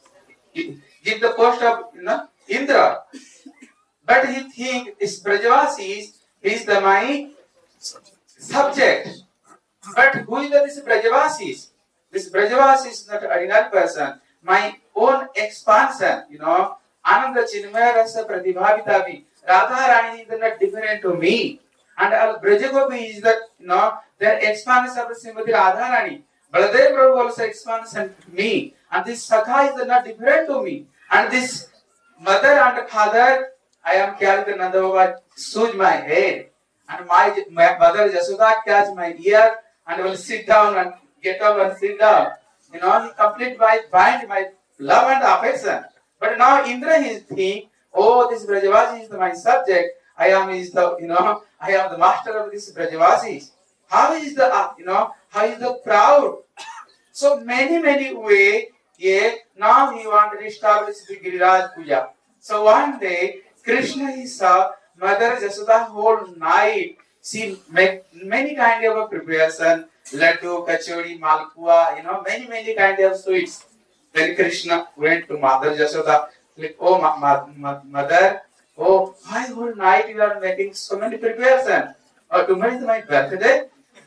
Give the post of Indra. But he think this Brajavasis is the my subject. But who is this Brajavasis? This Brajavasis is not an ordinary person. My own expansion, Ananda Chinmaya Rasa Pratibhavitavi. Radha Rani is not different to me. And Brajagopi is that, their expansion of Srimati Radharani. Baladev Prabhu also expansion to me. And this Sakha is not different to me. And this mother and father, I am carrying Nanda Baba, soothe my head. And my mother Jasoda catch my ear and will sit down and get up and sit down. He complete my bind my love and affection. But now Indra is thinking, oh, this Brajavasi is my subject. I am the master of this Brajavasis. How is the proud? So many way, now he want to establish the Giriraj Puja. So one day, Krishna he saw Mother Jasoda whole night. She make many kind of a preparation, laddu, kachori, malpua, many kind of sweets. Then Krishna went to Mother Jasoda, like, oh mother, oh, why whole night you are making so many preparation? Oh, tomorrow is my birthday?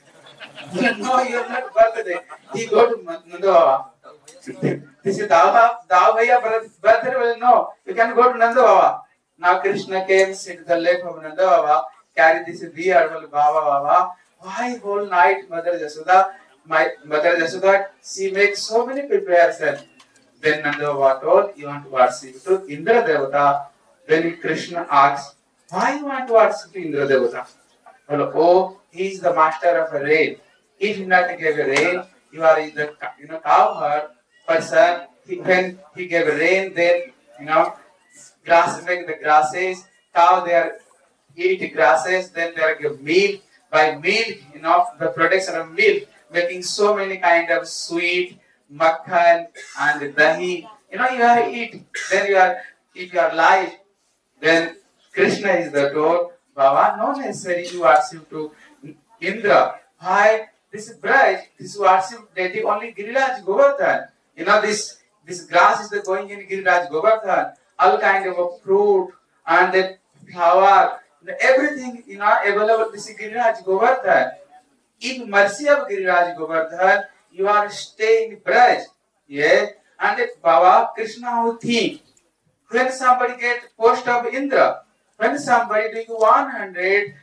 No, you are not birthday. He go to Nanda. This is Bhaiya birthday. No, you can go to Nanda Baba. Now Krishna came, sit to the left of Nanda Baba, carry this beard, Baba. Why whole night Mother Jasoda? My Mother Jasoda, she makes so many preparations. Then Nanda Baba told, you want to worship to Indra Devata. Then Krishna asks, why you want to worship Indra Devata? Well, oh, he is the master of a rain. If you not give a rain, you are the cow herd person. When he gave rain, then grass make the grasses. Cow they are eat grasses. Then they are give milk. By milk, the production of milk, making so many kind of sweet, makhan and dahi. You are eat. Then if you are light, then Krishna is the door. Baba, not necessary you worship to Indra. Why? This Braj, this worship deity only Giriraj Govardhan. This grass is going in Giriraj Govardhan. All kind of a fruit and the flower, everything available. This is Giriraj Govardhan. In mercy of Giriraj Govardhan, you are staying in Braj. Yeah, and Baba Krishna will think when somebody get post of Indra. When somebody doing 100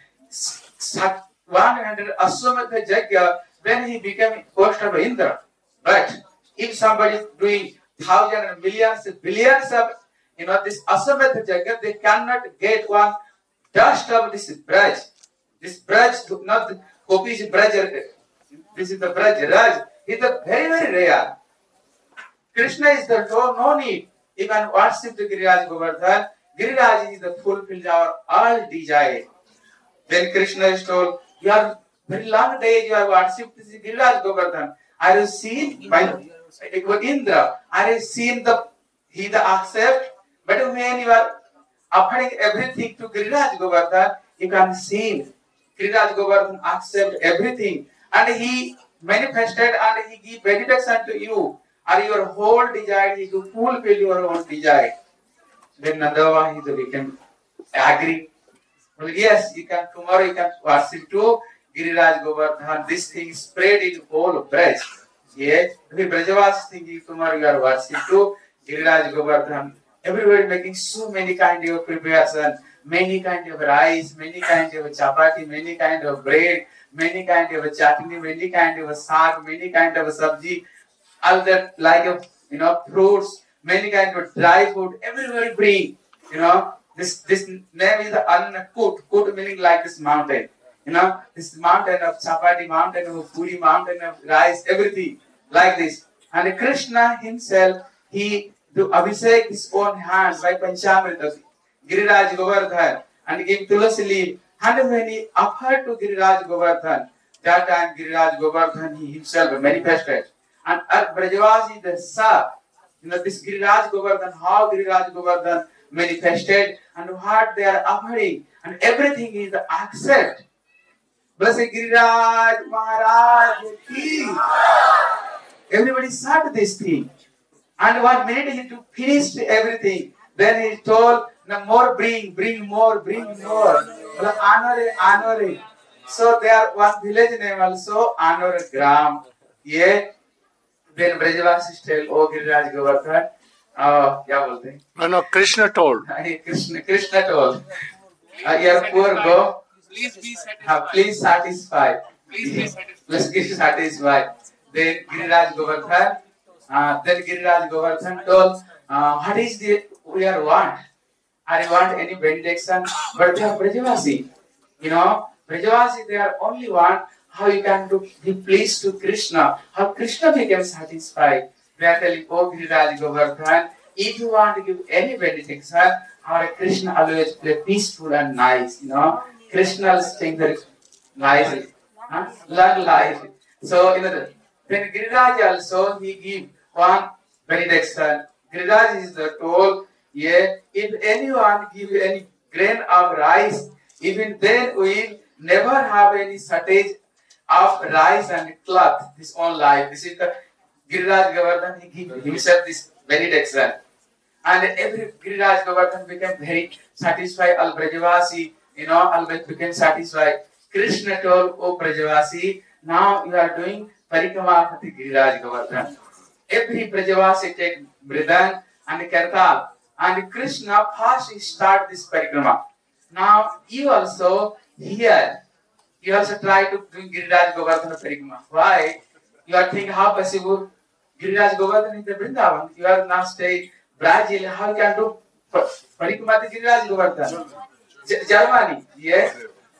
Aswametha Yajna, then he became post of Indra. But if somebody is doing thousands, millions, billions of this Aswametha Yajna, they cannot get one dust of this Braj. This Braj, not the Gopis Braj. This is the Braj Raj. It's a very, very rare. Krishna is the no need. Even worship the Giriraj Govardhan. Giriraj is the fulfilled our all desire. Then Krishna is told, you are very long days you have worshipped this Giriraj Govardhan. I have seen by Indra. I have seen the accept. But when you are offering everything to Giriraj Govardhan, you can see Giriraj Govardhan accept everything. And he manifested and he give benediction to you. And your whole desire, he will fulfill your own desire. Then Nandava, he can agree. Well, yes, tomorrow you can worship to Giriraj Govardhan. This thing spread in whole Braj. Yes, if Brajavas thinking tomorrow you are worship to Giriraj Govardhan. Everybody making so many kind of preparation. many kind of rice, many kind of chapati, many kind of bread, many kind of chutney, many kind of saag, many kind of sabji, all that like of fruits, many kind of dry food. Everybody bring. This name is Annakut. Kut meaning like this mountain. This mountain of chapati, mountain of puri, mountain of rice, everything like this. And Krishna himself, he do abhishek his own hands by Panchamrita, Giriraj Govardhan, and give tulasi leaf. And when he offered to Giriraj Govardhan, that time Giriraj Govardhan he himself manifested. And at Brajavasi the saw, this Giriraj Govardhan, how Giriraj Govardhan manifested and what they are offering, and everything is accept. Blessed Giriraj Maharaj ki. Everybody said this thing. And 1 minute he finished everything. Then he told, no more bring more, bring more. Anore. So there one village name also, Anore Gram. Yeah. Then Brajavasis tell, oh Giriraj Govardhan, क्या बोलते हैं? No, Krishna told. Krishna told. Your poor go. Please satisfy. Please be satisfied. Then Giriraj Govardhan told, what is the we are want? I want any benediction, but they are Brajavasi. Brajavasi they are only want how you can be pleased to Krishna, how Krishna became satisfied. They are telling, oh Giriraj Govardhan, if you want to give any benediction, our Krishna always play peaceful and nice. Krishna will stay very nice, long life. So then Giriraj also he give one benediction. Giriraj is the told, yeah, if anyone give any grain of rice, even then we never have any shortage of rice and cloth. This own life. This is the Giriraj Govardhan. He give himself this benediction, and every Giriraj Govardhan became very satisfied. Al Brajavasi, all became satisfied. Krishna told, oh Brajavasi, now you are doing Parikrama of the Giriraj Govardhan. Every Brajavasi take Mridang and Kartal, and Krishna first start this Parikrama. Now you also here, you also try to do Giriraj Govardhan Parikrama. Why? You are thinking how possible Giriraj Govardhan is the Vrindavan. You are now staying Brazil. How can do Parikrama to Giriraj Govardhan? Germany, yes,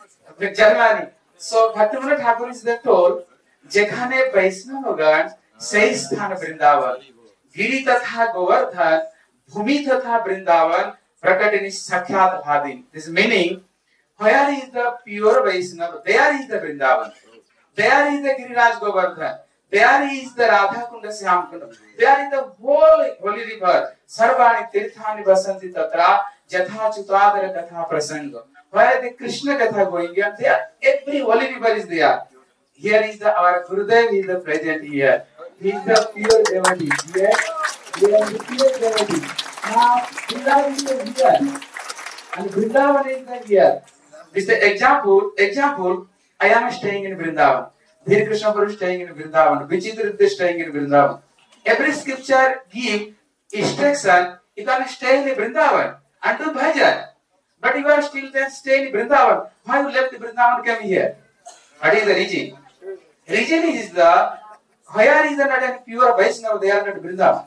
Germany. So Bhaktivinoda Thakur is the told, जेखाने वैष्णवगण सही स्थान वृंदावन, गिरि तथा गोवर्धन, भूमि तथा वृंदावन, प्रकटिनी साक्षात भादिन. This meaning, where is the pure Vaishnava, there is the Vrindavan, there is the Giriraj Govardhan, there is the Radha Kunda Syam Kunda, there is the whole holy river, Sarvani Tirthani Vasanti Tatra, Jatha Chutadara Katha Prasanga. Where the Krishna Katha going on, there every holy river is there. Here is our Gurudev is the present here. He is the pure devotee. Here is the pure devotee. Now Vrindavan is here, and Vrindavan is the here. This is the example. I am staying in Vrindavan. Dhir Krishna Guru is staying in Vrindavan. Vichitra is staying in Vrindavan. Every scripture give instruction. You can stay in Vrindavan and do bhajan. But you are still then staying in Vrindavan. Why you left Vrindavan come here? What is the reason? Reason is where is not a pure Vaishnava, they are not Vrindavan.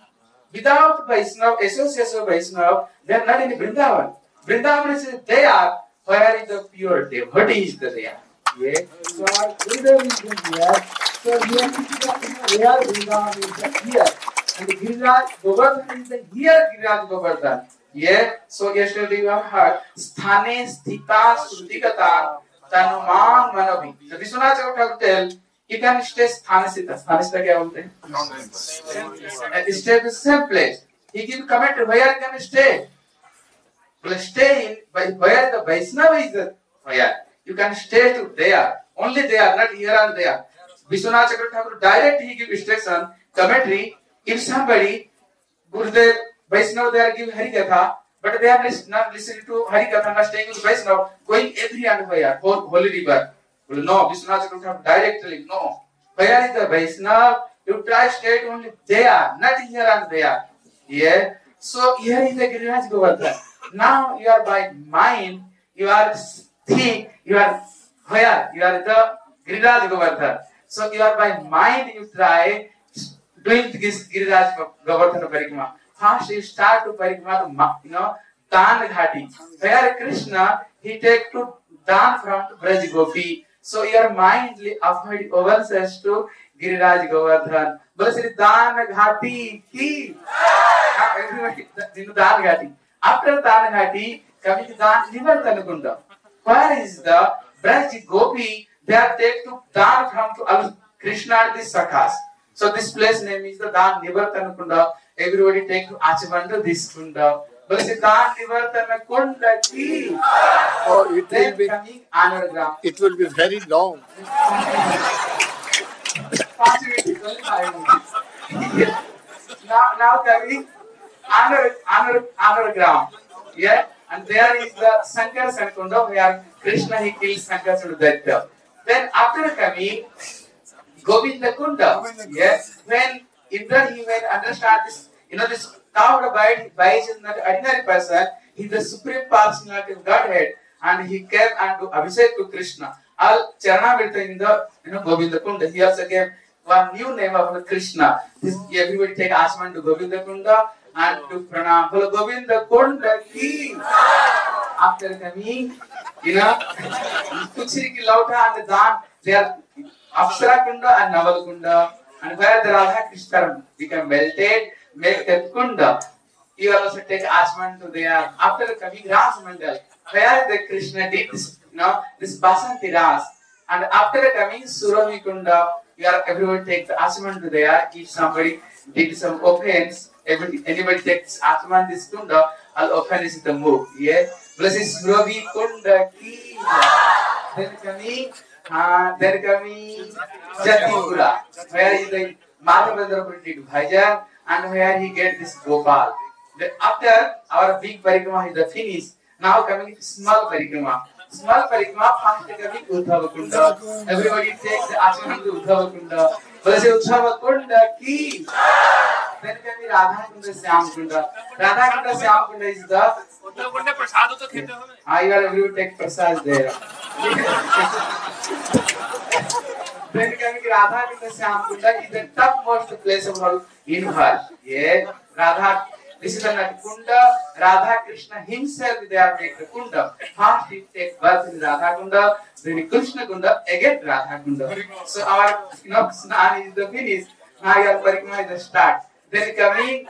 Without Vaishnava, association of Vaishnava, they are not in Vrindavan. Vrindavan is there, where is the pure devotee is there. Yeah. So our Gurudev is here. So here is where Vrindavan is here. And Giriraj Govardhan is here, Giriraj Govardhan. Yeah. So yesterday we have heard Sthane Sthita Srutigata Tanuman Manavi. So Vishwanath Thakur tell, you can stay Sthane Sthita. Sthane Sthita क्या बोलते हैं? And stay in the same place. He give comment where you can stay. Well, stay in where the Vaishnava is where. You can stay to there. Only there, not here and there. Vishwanath Thakur direct he give instruction, commentary. If somebody, Gurudev, Vaishnava, they are giving Harikatha, but they are not listening to Harikatha, not staying with Vaishnava, going every and where, holy river. Well, no, Vishwanath Thakur directly, no. Where is the Vaishnava? You try stay only there, not here and there. Yeah. So here is the Giriraj Govardhan. Now you are by mind, you are think, you are where? You are the Giriraj Govardhan. So you are by mind, you try doing this Giriraj Govardhan Parikrama. First you start to Parikrama, Dan Ghati. Where Krishna, he take to Dan from Braj Gopi. So your mind oversays to Giriraj Govardhan. But Sri Dan Ghati ki. Everybody, Dan Ghati. After Dan Ghati, coming to Dan Nivartanakunda. Where is the Braj Gopi? They are take to Dan from to Krishna and the Sakhas. So this place name is the Dan Nivartanakunda. Everybody take to Achavanda this kunda. But the Dan Nivartanakunda ki. Oh, it will be very long. Now coming Anaragram. Yeah, and there is the Sankar Sankunda where Krishna he kills Sankar Sudatta. Then after coming Govinda Kunda. Yes, when Indra he will understand this, this cowed by is not ordinary person, he is the supreme personality of Godhead, and he came and do Abhishek to Krishna. All Charana Virta in the Govinda Kunda. He also gave one new name of Krishna. This everybody take Asman to Govinda Kunda and to Pranam. Hello Govinda Kunda ki. After coming, Tuksiri ki Lauta and the Dan, they are Apsara Kunda and Naval Kunda, and where the Radha Krishna become melted, make that Kunda. You also take Asman to there. After coming Ras Mandal, where the Krishna did this, this Basanti Ras, and after coming Surami Kunda, everyone takes the Asman to there. If somebody did some offense, anybody takes Asman this Kunda, all offense is the move. Yes, blessed Surami Kunda ki. Then coming Jatipura, where is the Madhavendra did Bhajan, and where he get this Gopal. After our big parikrama is the finish, now coming small parikrama. Small parikrama, first coming Uddhava Kunda. Everybody takes the Acharya to Uddhava Kunda. Blessed Uddhava Kunda ki. Then coming Radha Kunda Syam Kunda. Radha Kunda Syam Kunda is the Uddhava Kunda Prasad to khete hobe. You are everyone take prasad there. Then coming Radha Kunda Syam Kunda is the topmost place of all universe. Yeah, Radha. This is the Kunda. Radha Krishna himself they are make the Kunda. First he take birth in Radha Kunda, then Krishna Kunda, again Radha Kunda. So our Snan is the finish. Now your Parikrama is the start. Then coming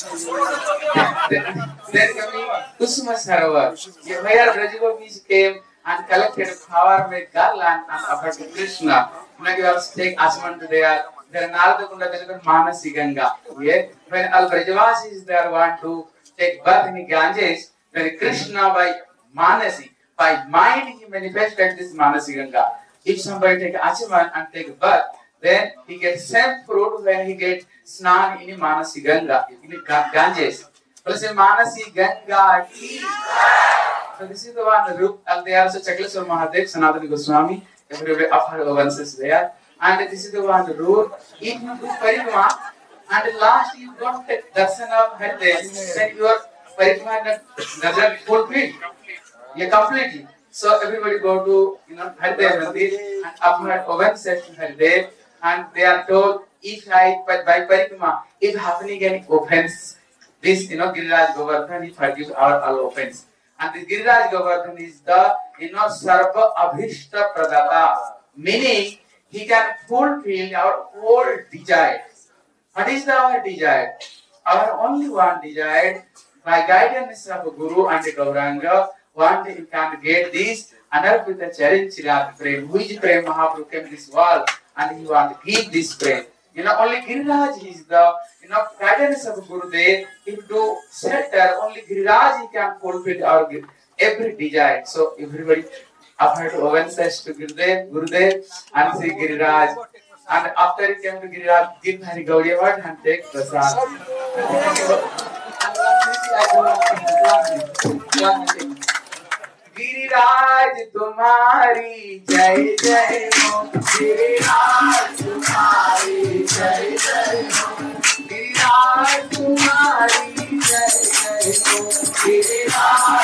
Kusuma Sarovar. Where Brajagopis came and collected power with garland and offered to Krishna. Now you have to take Asman to there. Then Narada Kunda, then Manasi Ganga. When Al Brajavasis there want to take birth in Ganges, then Krishna by Manasi, by mind he manifested this Manasi Ganga. If somebody take Achaman and take birth, then he gets same fruit when he gets Snan in Manasi Ganga, in Ganges. Plus Manasi Ganga. So this is the one root, and they are also Chakleswar Mahadev, Sanatana Goswami, everybody offer avances there. And this is the one rule. If you do Parikrama and last you don't take darshan of Haridev, then your Parikrama doesn't fulfill. Yeah, completely. So everybody go to Haridev Mandir and offer obeisance to Haridev, and they are told if I by Parikrama, if happening any offense, this Giriraj Govardhan he forgives all offense. And the Giriraj Govardhan is the Sarva Abhishta Pradata, meaning he can fulfill our whole desire. What is our desire? Our only one desire, by guidance of Guru and Gauranga, one day you can get this, Anarpita Charan Chirag Prem, which Prem Mahaprabhu came this world, and he want to give this Prem. Only Giriraj is the guidance of Gurudev. If to shelter, only Giriraj he can fulfill our every desire. So everybody offered obeisance to Gurudev and Sri Giriraj. And after he came to Giriraj, give Hari Gaudiya word and take prasad. Giriraj तुम्हारी जय जय हो, गिरिराज तुम्हारी जय जय हो, गिरिराज तुम्हारी जय जय हो, Giriraj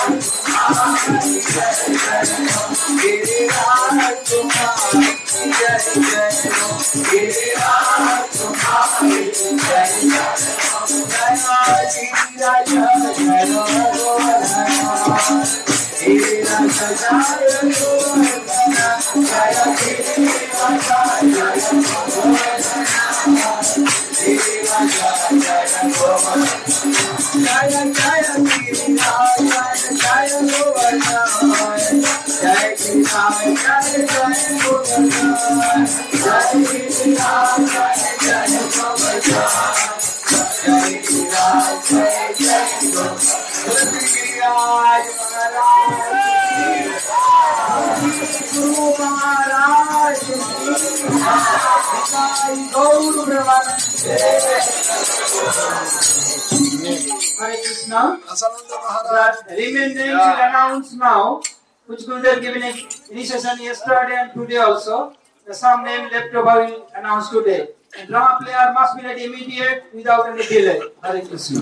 Hare Krishna. Remain names will announce now, which Gurudev given initiation yesterday and today also. The some name left over will announce today. And drama player must be ready immediate without any delay. Hare Krishna.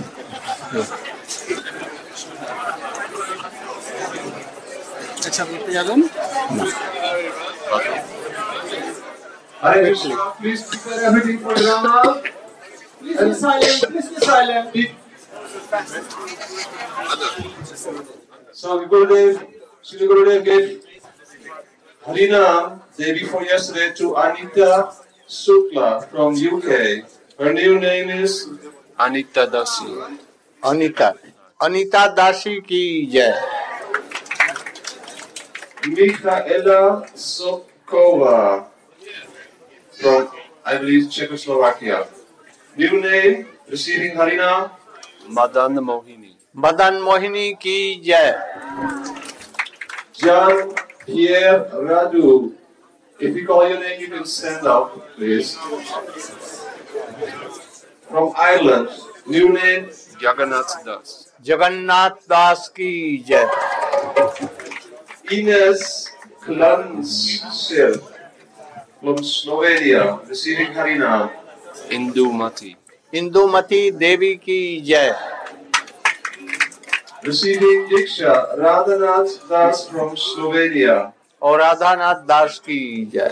Hare Krishna. Please prepare everything for drama. Please be silent. Please be silent. So Gurudev, Shri Gurudev gave Harinam day before yesterday to Anita Shukla from UK. Her new name is Anita Dasi. Anita Dasi ki jai. Michaela Sokova from, I believe, Czechoslovakia. New name, receiving Harinam, Madan Mohini. Madan Mohini ki jai. Jean Pierre Radu. If you call your name, you can stand up, please. From Ireland. New name, Jagannath Das. Jagannath Das ki jai. Ines Klansel from Slovenia, receiving Harinam. Indumati. Indumati Devi ki jai. Receiving Diksha, Radhanath Das from Slovenia. और राधानाथ दास की जय.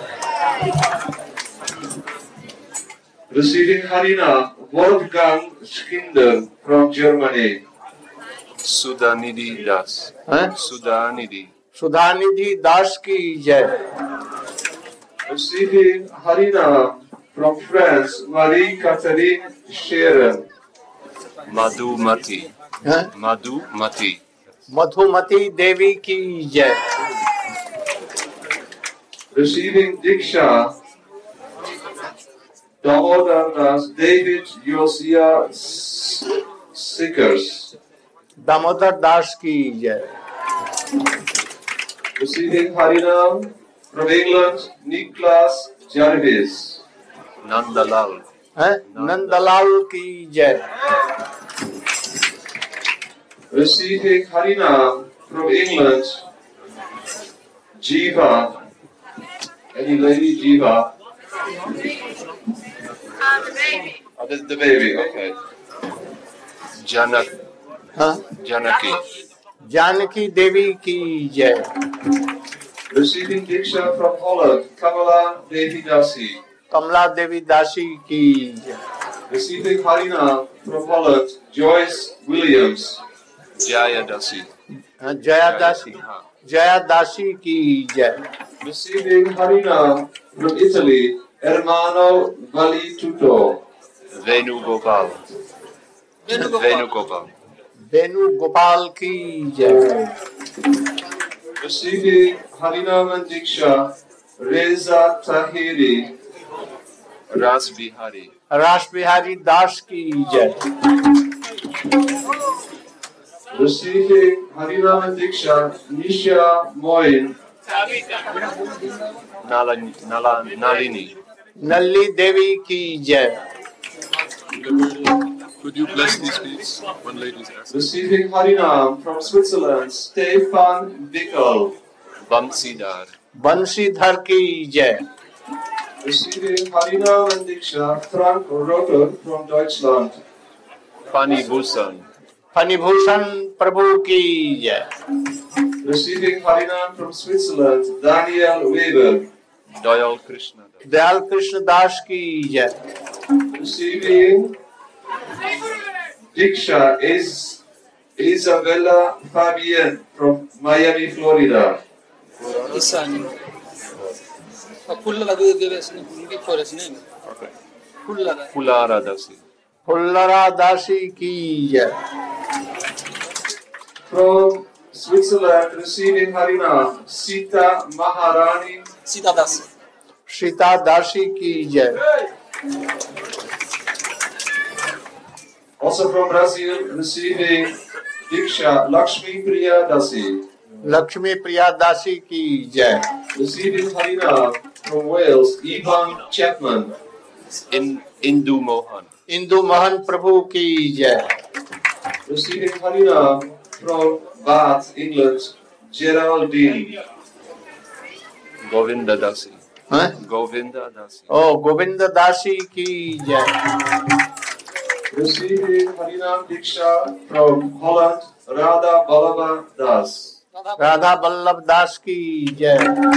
Receiving Harinam, Wolfgang Skinder from Germany. Sudhanidhi Das. Sudhanidhi Das की जय. Receiving Harinam from France, Marie-Catherine Sharon. Madhumati. Madhumati Devi की जय. Receiving Diksha, Damodar Das, David Josiah Sickers. Damodar Das की जय. Receiving Harinam from England, Niklas Jarvis. Nandalal. Nandalal की जय. Receiving Harinam from England, Jiva. Any lady, Jiva? The baby. Oh, this is the baby, okay. Janaki Devi की जय. Receiving Diksha from Holland, Kamala Devi Dasi. Kamala Devi Dasi की जय. Receiving Harinam from Holland, Joyce Williams. Jaya Dasi की जय. Receiving Harinam from Italy, Ermano Valituto. Venugopal की जय. Receiving Harinam and Diksha, Reza Tahiri. Ras Bihari Das की जय. Receiving Harinam and Diksha, Nisha Moin. Nalli Devi की जय. Could you bless these please? One lady is asking. Receiving Harinam from Switzerland, Stefan Bickel. Bansidhar की जय. Receiving Harinam and Diksha, Frank Rotter from Deutschland. Fanny Busan Phanibhushan प्रभु की जय। Receiving Harinam from Switzerland, Daniel Weber. Dayal Krishna Das. Dayal Krishna दास की जय। Receiving Diksha is Isabella Fabian from Miami, Florida. Isani. Full lagay Devesh ने उनकी forest नहीं full लगा Pulara Dasi. फुल्लरा दासी की जय। From Switzerland, receiving Harinam, Sita Maharani. Sita दास सीता दासी की जय। Also from Brazil, receiving Diksha, Lakshmi Priya Dasi. Lakshmi प्रिया दासी की जय। Receiving Harinam from Wales, Ivan Chapman. Indu Mohan. Indu Mohan प्रभु की जय। Receiving Harinam from Bath, England, Geraldine. Govinda Dasi. हाँ? Govinda Dasi. ओ गोविंद दासी की जय। Receiving Harinam Diksha from Holland, Radha Ballaba Das. Radha Vallabh दास की जय।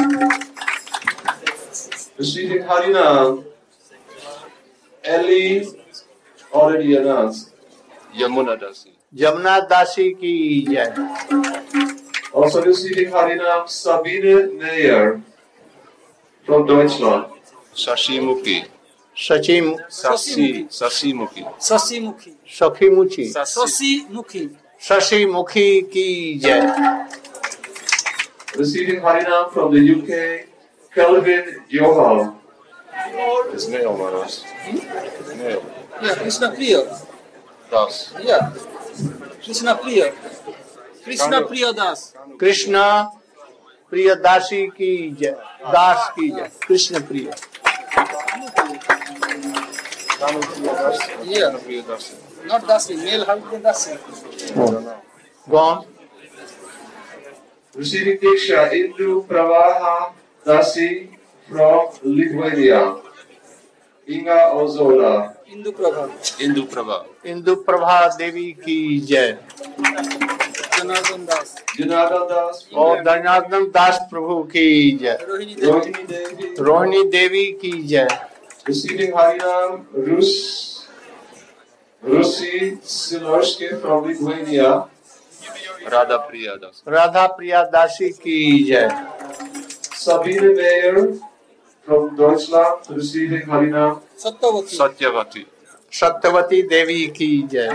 Receiving Harinam, Ellie, already announced. Yamuna Dasi. Jamuna दासी की जय। Also receiving Harinam, Sabine Meyer from Deutschland. Sashimuki. Sachi Sasimuki. Shashi मुखी सखी मुखी शशि मुखी शशि मुखी की जय। Receiving Harinam from the UK, Kelvin Johal. It's male, Manas. Male. या कृष्ण प्रिय Das. या कृष्ण प्रिय दास कृष्ण प्रिय दासी की जय। दास की जय। कृष्ण प्रिय या not Dasi male how can Dasi gone. Receiving Diksha, Indu Pravaha Dasi from Lithuania. Inga Ozola. Indu Prabha Indu Prabha. Indu Prabha Devi की जय। जनार्दन दास Janardhan Das. और धनार्दन दास प्रभु की जय। रोहिणी देवी Rohini Devi. रोहिणी देवी की जय। Receiving Harinam, Rusi Silarski from Lithuania. Radha Priya Das. Radha प्रिया दासी की जय। Sabine Meyer from Deutschland, receiving Harinam. Satyavati Satyavati. Satyavati देवी की जय।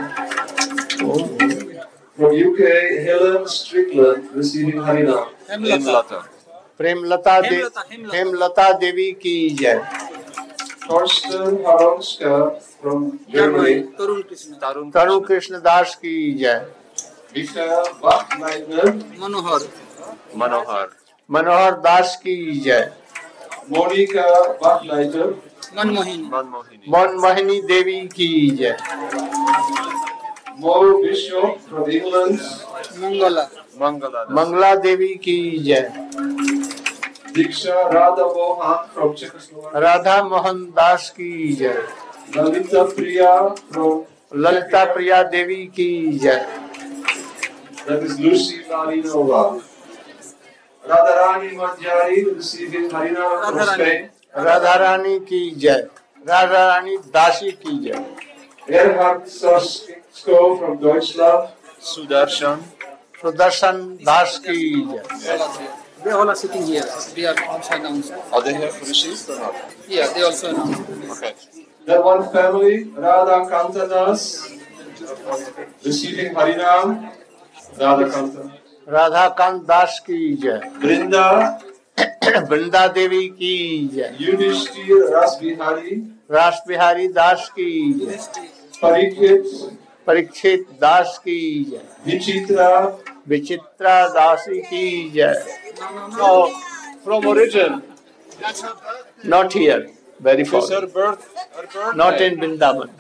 From UK, Helen Strickland, receiving Harinam. Hemlata Hemlata. Hemlata देवी की जय। Torsten Haronska from Germany. तरुण कृष्ण तरुण कृष्ण दास की जय। Michael Bachleitner. मनोहर Manohar. मनोहर दास की जय। Monica Bachleiter. Manmohini Manmohini. Manmohini देवी की जय। Mo Bishop from England. Mangla Mangala Das. Mangla देवी की जय। Diksha Radha Mohan from Czechoslovakia. Radha Mohan Das की जय। Lalita Priya from, Lalita Priya Devi की जय। that is Lucy Lalinova. Radharani Manjari, receiving Harinam from Radharani. Spain. Radha Rani की जय। राधा रानी दासी की जय। Erhard Sarsko from Deutschland. Sudarshan. Sudarshan दास की जय। they all are sitting here they are also announced Are they here for the sheep or not? yeah they also announced Okay. That one family, Radha Kantadas, receiving Harinam. Radha Kanta. Radha Kant दास की जय। Brinda, Vrinda Devi की जय। Yudhishthir Rasbihari, रास बिहारी दास की जय। Parikshit, Parikshit दास की जय। Vichitra, विचित्रा दासी की जय। From origin. Not here, very far. Is her birth? Her birth? Not in Vrindavan.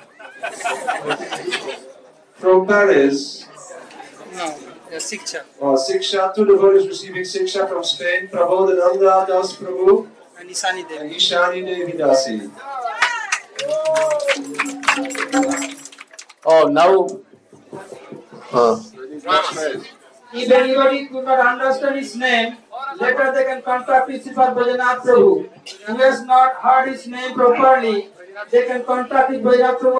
from Paris. no शिक्षा Siksha, two devotees receiving Siksha from Spain. Prabodhananda Das Prabhu and Ishani and Devi Ishani Devi Dasi. Oh, now If anybody could not understand his name, later they can contact Sripad Bajanath Prabhu. Who has not heard his name properly, they can contact Bajanath Prabhu.